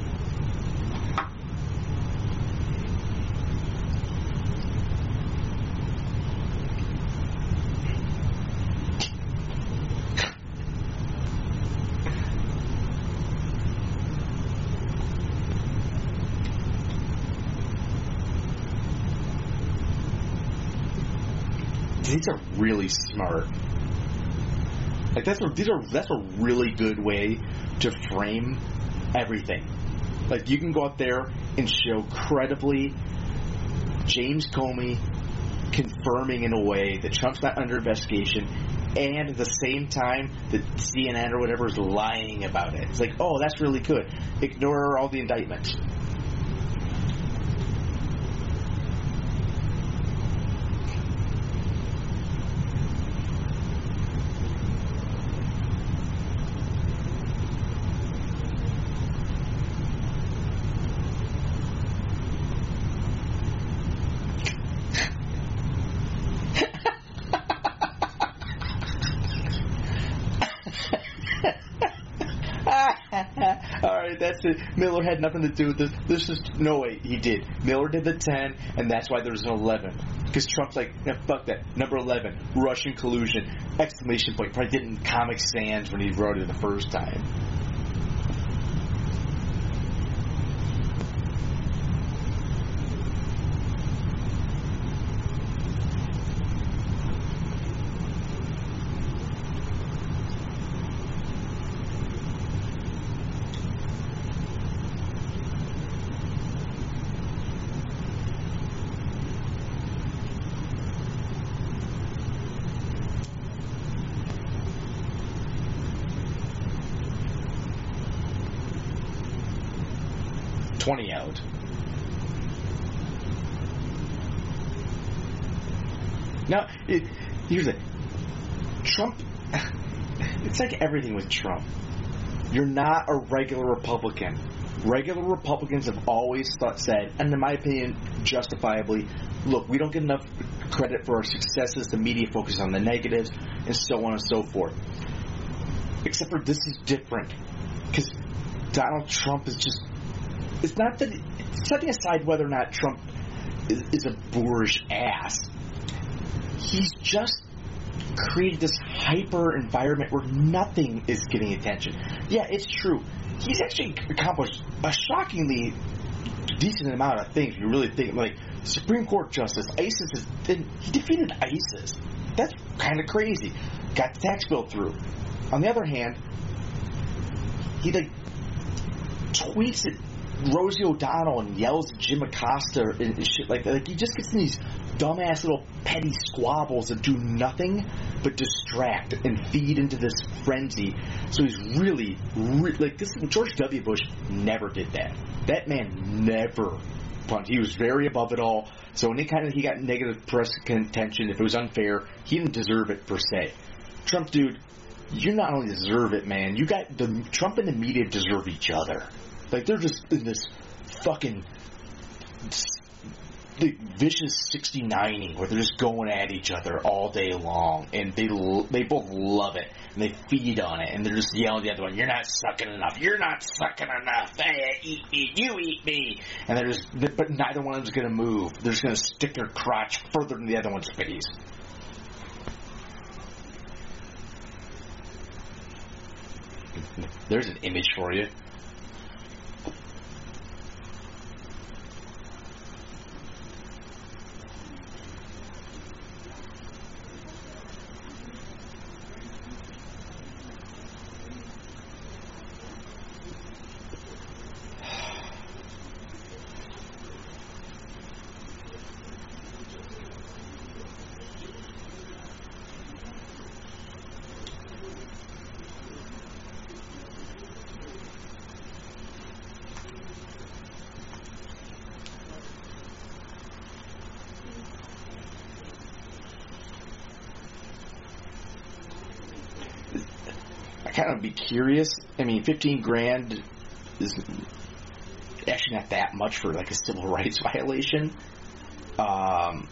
These are really smart. Like that's a, these are that's a really good way to frame everything. Like you can go out there and show credibly James Comey confirming in a way that Trump's not under investigation, and at the same time that C N N or whatever is lying about it. It's like, oh, that's really good. Ignore all the indictments. Alright, that's it. Miller had nothing to do with this. This is, no way, he did. Miller did the ten, and that's why there's an eleven. Because Trump's like, no, fuck that. Number eleven, Russian collusion, exclamation point. Probably did it in Comic Sans when he wrote it the first time. twenty out. Now, it, here's it. Trump, it's like everything with Trump. You're not a regular Republican. Regular Republicans have always thought, said, and in my opinion, justifiably, look, we don't get enough credit for our successes. The media focuses on the negatives, and so on and so forth. Except for this is different. Because Donald Trump is just... It's not that, setting aside whether or not Trump is, is a boorish ass, he's just created this hyper environment where nothing is getting attention. Yeah, it's true. He's actually accomplished a shockingly decent amount of things. You really think, like, Supreme Court Justice, ISIS, is, he defeated ISIS. That's kind of crazy. Got the tax bill through. On the other hand, he, like, tweets at Rosie O'Donnell and yells at Jim Acosta and shit like that. Like, he just gets in these dumbass little petty squabbles that do nothing but distract and feed into this frenzy. So he's really, re- like, this George W. Bush never did that. That man never punched. He was very above it all. So any kind of he got negative press contention, if it was unfair, he didn't deserve it per se. Trump, dude, you not only deserve it, man. You got the Trump and the media deserve each other. Like, they're just in this fucking the vicious sixty-nining where they're just going at each other all day long, and they they both love it, and they feed on it, and they're just yelling at the other one, "You're not sucking enough. You're not sucking enough. Hey, eat me. You eat me." And they're just, but neither one of them's going to move. They're just going to stick their crotch further in the other one's face. There's an image for you. Kind of be curious. I mean, fifteen grand is actually not that much for like a civil rights violation. Um,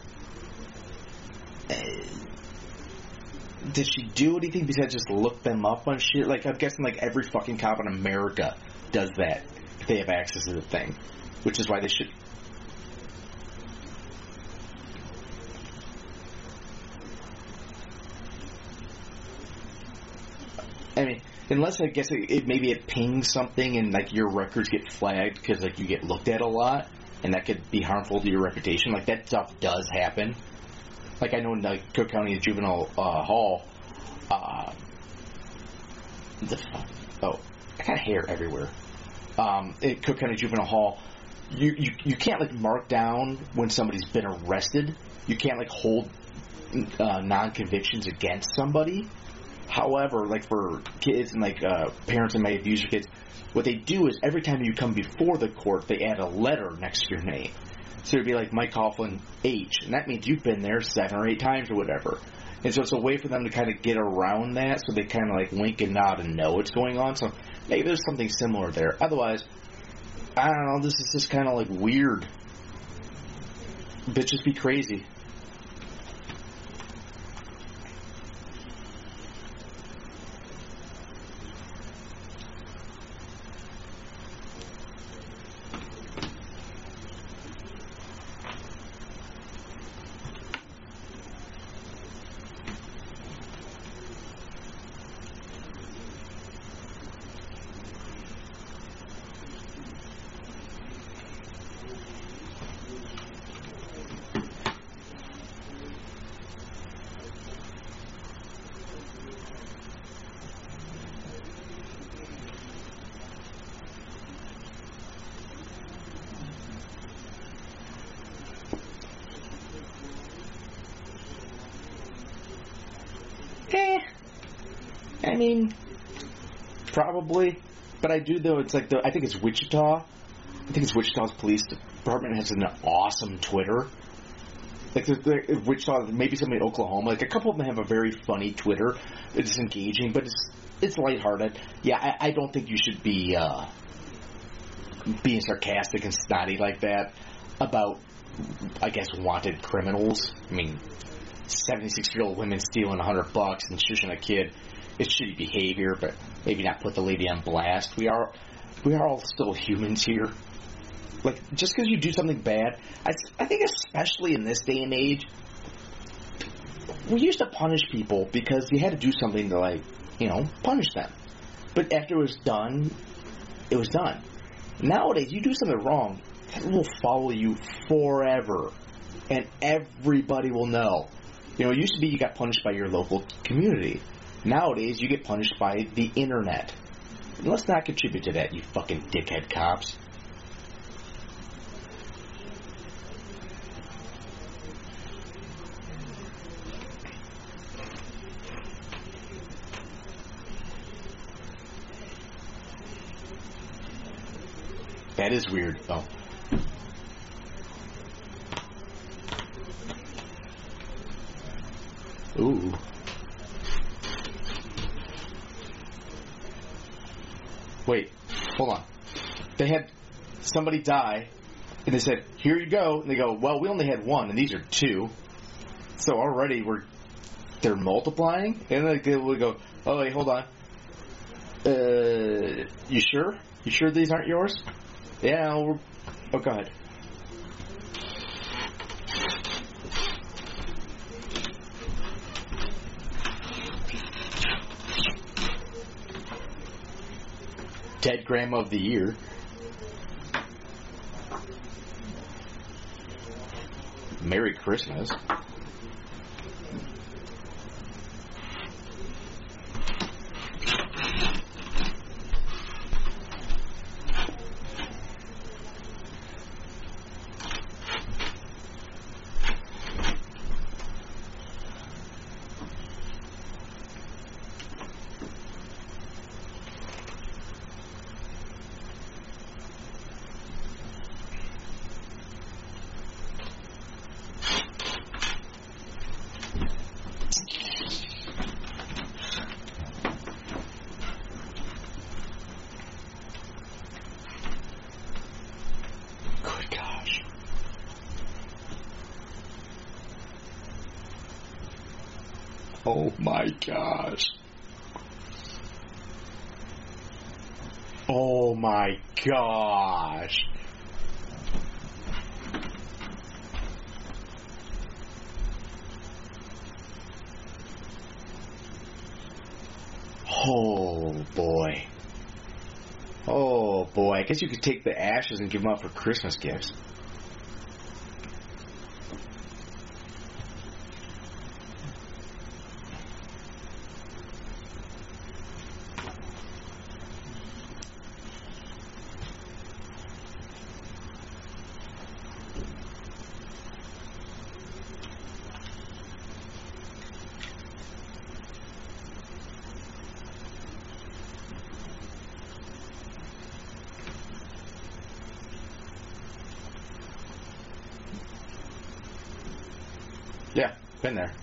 did she do anything besides just look them up on shit? Like, I'm guessing like every fucking cop in America does that if they have access to the thing, which is why they should. I mean, unless I guess it, it maybe it pings something and like your records get flagged because like you get looked at a lot, and that could be harmful to your reputation. Like, that stuff does happen. Like, I know in like Cook County Juvenile uh, Hall, uh, the fuck? Oh, I got hair everywhere. Um, at Cook County Juvenile Hall, you, you you can't like mark down when somebody's been arrested. You can't like hold uh, non-convictions against somebody. However, like for kids and like uh, parents and my abuser kids, what they do is every time you come before the court, they add a letter next to your name. So it'd be like Mike Coughlin H, and that means you've been there seven or eight times or whatever. And so it's a way for them to kind of get around that, so they kind of like wink and nod and know what's going on. So maybe there's something similar there. Otherwise, I don't know, this is just kind of like weird. Bitches be crazy. I mean, probably. But I do, though, it's like, the, I think it's Wichita. I think it's Wichita's police department has an awesome Twitter. Like, the, the, Wichita, maybe somebody in Oklahoma. Like, a couple of them have a very funny Twitter. It's engaging, but it's it's lighthearted. Yeah, I, I don't think you should be uh, being sarcastic and snotty like that about, I guess, wanted criminals. I mean, seventy-six-year-old women stealing a hundred bucks and shushing a kid. It's shitty behavior, but maybe not put the lady on blast. We are, we are all still humans here. Like, just because you do something bad, I, I think especially in this day and age, we used to punish people because you had to do something to, like, you know, punish them. But after it was done, it was done. Nowadays, you do something wrong, that will follow you forever. And everybody will know. You know, it used to be you got punished by your local community. Nowadays, you get punished by the internet. And let's not contribute to that, you fucking dickhead cops. That is weird. Oh. Ooh. Wait, hold on. They had somebody die, and they said, here you go. And they go, well, we only had one, and these are two. So already we're, they're multiplying? And they will go, oh, wait, hold on. Uh, you sure? You sure these aren't yours? Yeah, we're, oh, go ahead. Dead Grandma of the Year. Merry Christmas. Oh my gosh. Oh my gosh. Oh boy. Oh boy. I guess you could take the ashes and give them out for Christmas gifts. Yeah, been there.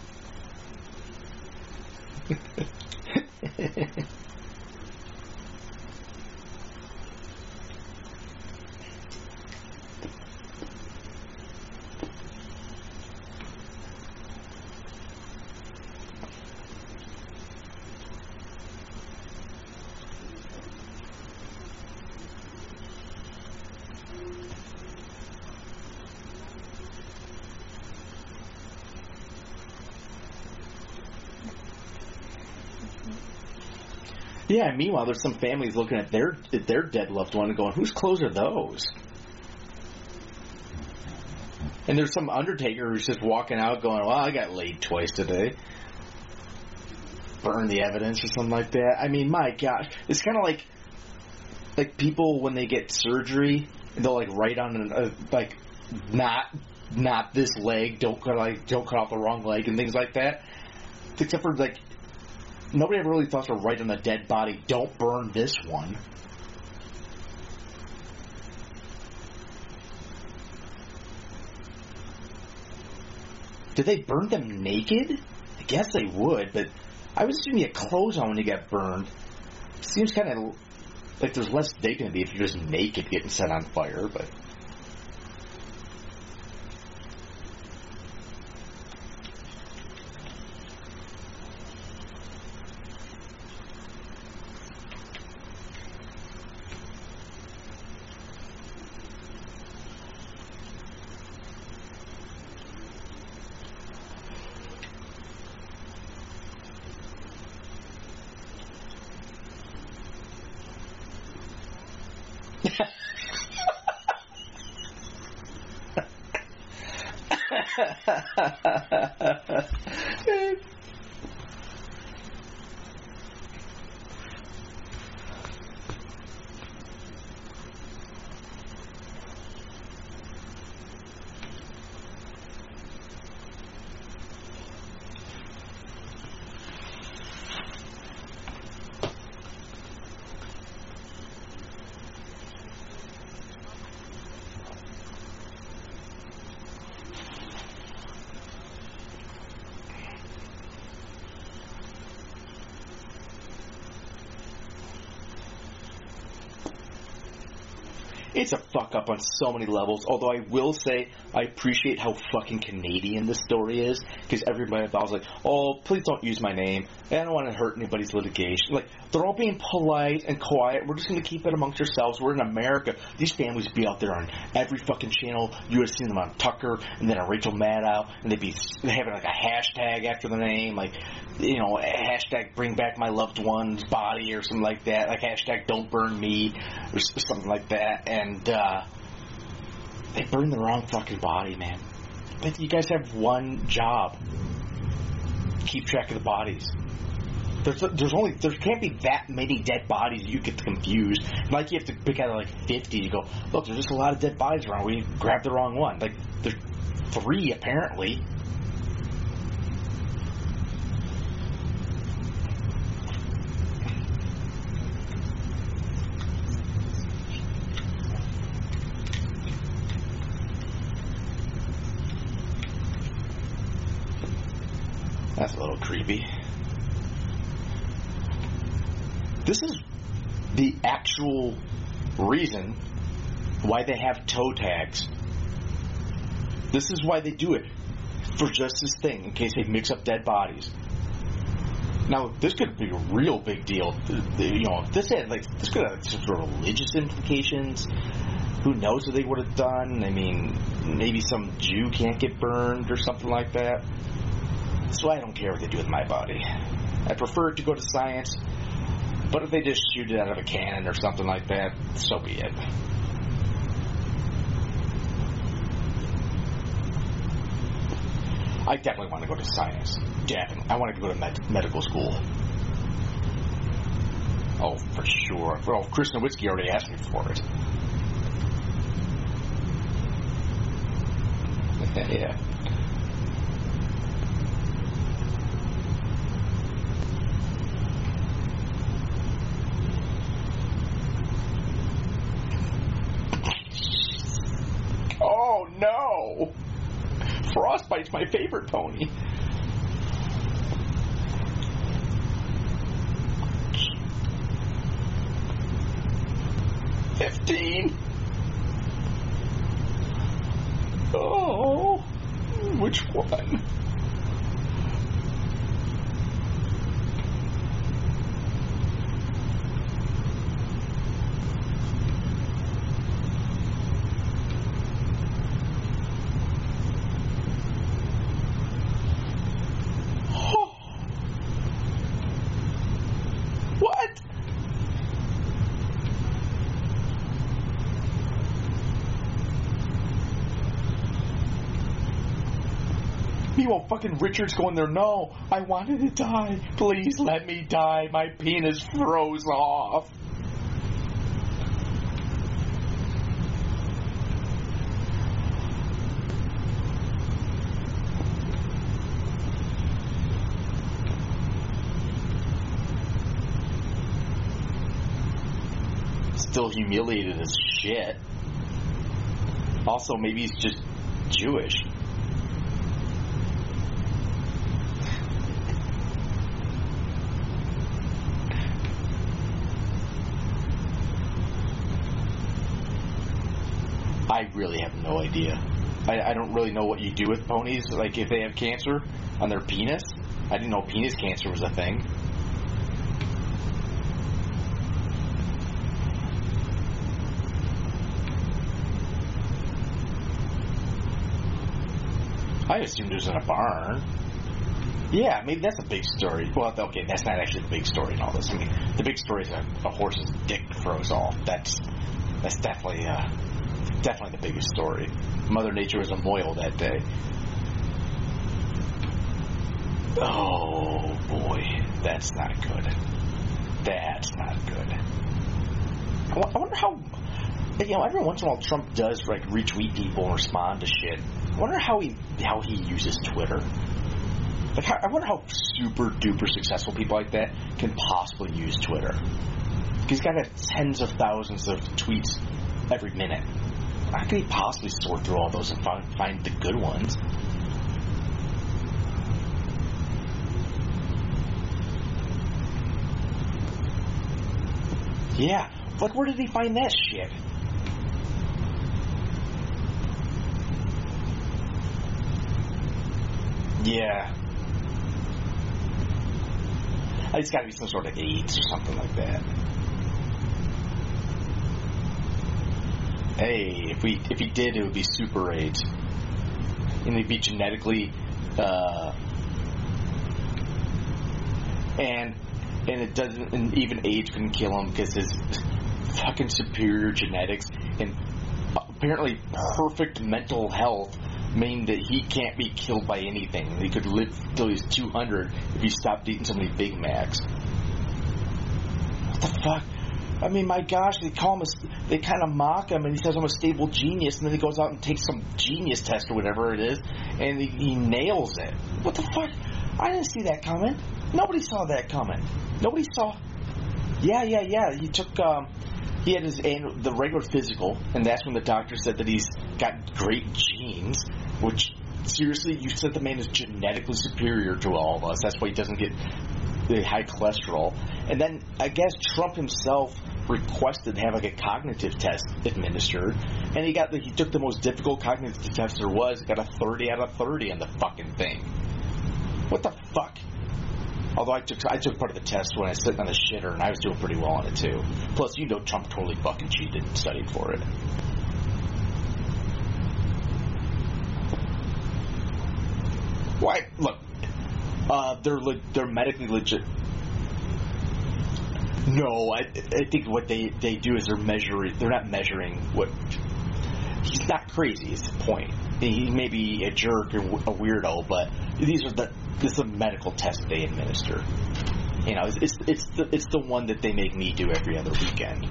Yeah, meanwhile, there's some families looking at their at their dead loved one and going, whose clothes are those? And there's some undertaker who's just walking out going, well, I got laid twice today. Burn the evidence or something like that. I mean, my gosh. It's kind of like like people when they get surgery, they'll like write on an, uh, like not not this leg, don't cut like don't cut off the wrong leg and things like that. Except for like nobody ever really thought to write on the dead body, don't burn this one. Did they burn them naked? I guess they would, but I would assume you had clothes on when you get burned. Seems kind of like there's less dignity if you're just naked getting set on fire, but... It's a fuck up on so many levels, although I will say I appreciate how fucking Canadian this story is, because everybody was like, oh, please don't use my name, I don't want to hurt anybody's litigation. Like, they're all being polite and quiet, we're just going to keep it amongst ourselves, we're in America. These families be out there on every fucking channel, you would have seen them on Tucker, and then on Rachel Maddow, and they'd be having like a hashtag after the name, like, you know, hashtag bring back my loved one's body, or something like that, like hashtag don't burn me, or something like that, and And, uh, they burned the wrong fucking body, man. But you guys have one job. Keep track of the bodies. There's, there's only, there can't be that many dead bodies you get confused. Like you have to pick out of like fifty, you go, look, there's just a lot of dead bodies around, we grabbed the wrong one. Like, there's three, apparently. That's a little creepy. This is the actual reason why they have toe tags. This is why they do it. For just this thing, in case they mix up dead bodies. Now, this could be a real big deal. You know, if this had, like, this could have some sort of religious implications. Who knows what they would have done? I mean, maybe some Jew can't get burned or something like that. So I don't care what they do with my body. I prefer it to go to science, but if they just shoot it out of a cannon or something like that, so be it. I definitely want to go to science. Definitely. I want to go to med- medical school. Oh, for sure. Well, Chris Nowitzki already asked me for it. Yeah. Oh no! Frostbite's my favorite pony. Fifteen. Oh, which one? Meanwhile, fucking Richard's going there, no, I wanted to die. Please let me die. My penis froze off. still humiliated as shit. Also, maybe he's just Jewish. I really have no idea. I, I don't really know what you do with ponies, like if they have cancer on their penis. I didn't know penis cancer was a thing. I assumed it was in a barn. Yeah, maybe that's a big story. Well, okay, that's not actually the big story in all this. I mean, the big story is a, a horse's dick froze off. That's that's definitely uh, definitely the biggest story. Mother Nature was a moil that day. Oh boy, that's not good. That's not good. I, w- I wonder how. You know, every once in a while Trump does like retweet people and respond to shit. I wonder how he how he uses Twitter. Like, how, I wonder how super duper successful people like that can possibly use Twitter. He's got tens of thousands of tweets every minute. How can he possibly sort through all those and find, find the good ones? Yeah, like where did he find that shit? Yeah. It's got to be some sort of AIDS or something like that. Hey, if we if he did, it would be super AIDS, and it'd be genetically, uh, and and it doesn't, and even AIDS couldn't kill him because his fucking superior genetics and apparently perfect mental health mean that he can't be killed by anything. He could live till he's two hundred if he stopped eating so many Big Macs. What the fuck? I mean, my gosh, they call him a, they kind of mock him, and he says I'm a stable genius, and then he goes out and takes some genius test or whatever it is, and he, he nails it. What the fuck? I didn't see that coming. Nobody saw that coming. Nobody saw. Yeah, yeah, yeah. He took, um, he had his the regular physical, and that's when the doctor said that he's got great genes, which, seriously, you said the man is genetically superior to all of us. That's why he doesn't get the high cholesterol. And then I guess Trump himself requested to have like a cognitive test administered, and he got the, he took the most difficult cognitive test there was. He got a thirty out of thirty on the fucking thing. What the fuck? Although I took I took part of the test when I was sitting on the shitter, and I was doing pretty well on it too. Plus, you know, Trump totally fucking cheated and studied for it. Why? Look, uh, they're le- they're medically legit. No, I I think what they, they do is they're measuring. They're not measuring what. He's not crazy. Is the point? He may be a jerk or a weirdo, but these are the this is a medical test they administer. You know, it's it's it's the, it's the one that they make me do every other weekend.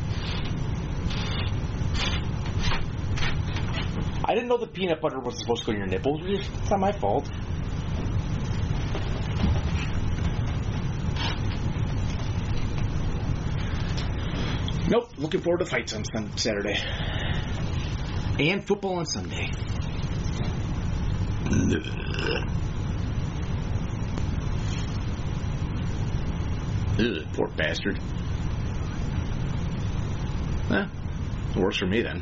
I didn't know the peanut butter was supposed to go in your nipples. It's not my fault. Nope. Looking forward to fights on Saturday. And football on Sunday. Ugh, poor bastard. Eh, it works for me then.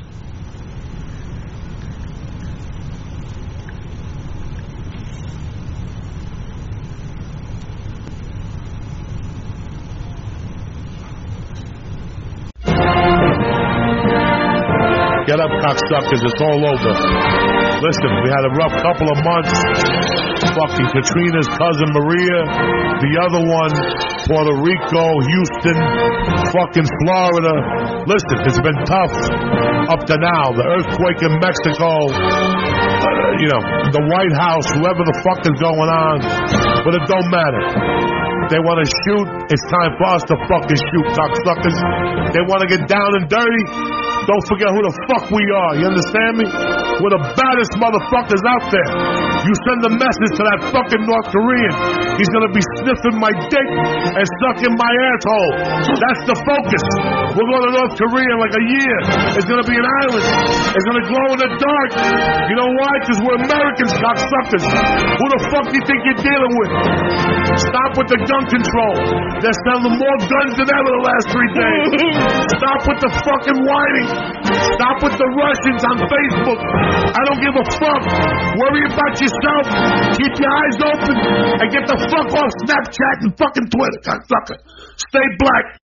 Get up, cocksuckers. It's all over. Listen, we had a rough couple of months. Fucking Katrina's cousin Maria. The other one, Puerto Rico, Houston, fucking Florida. Listen, it's been tough up to now. The earthquake in Mexico. Uh, you know, the White House, whoever the fuck is going on. But it don't matter. They want to shoot. It's time for us to fucking shoot, cocksuckers. They want to get down and dirty. Don't forget who the fuck we are. You understand me? We're the baddest motherfuckers out there. You send a message to that fucking North Korean. He's gonna be sniffing my dick and sucking my asshole. That's the focus. We're going to North Korea in like a year. It's gonna be an island. It's gonna glow in the dark. You know why? Because we're Americans, cocksuckers. Who the fuck do you think you're dealing with? Stop with the gun control. They're selling more guns than ever the last three days. Stop with the fucking whining. Stop with the Russians on Facebook. I don't give a fuck. Worry about yourself. Keep your eyes open and get the fuck off Snapchat and fucking Twitter, cocksucker. Stay black.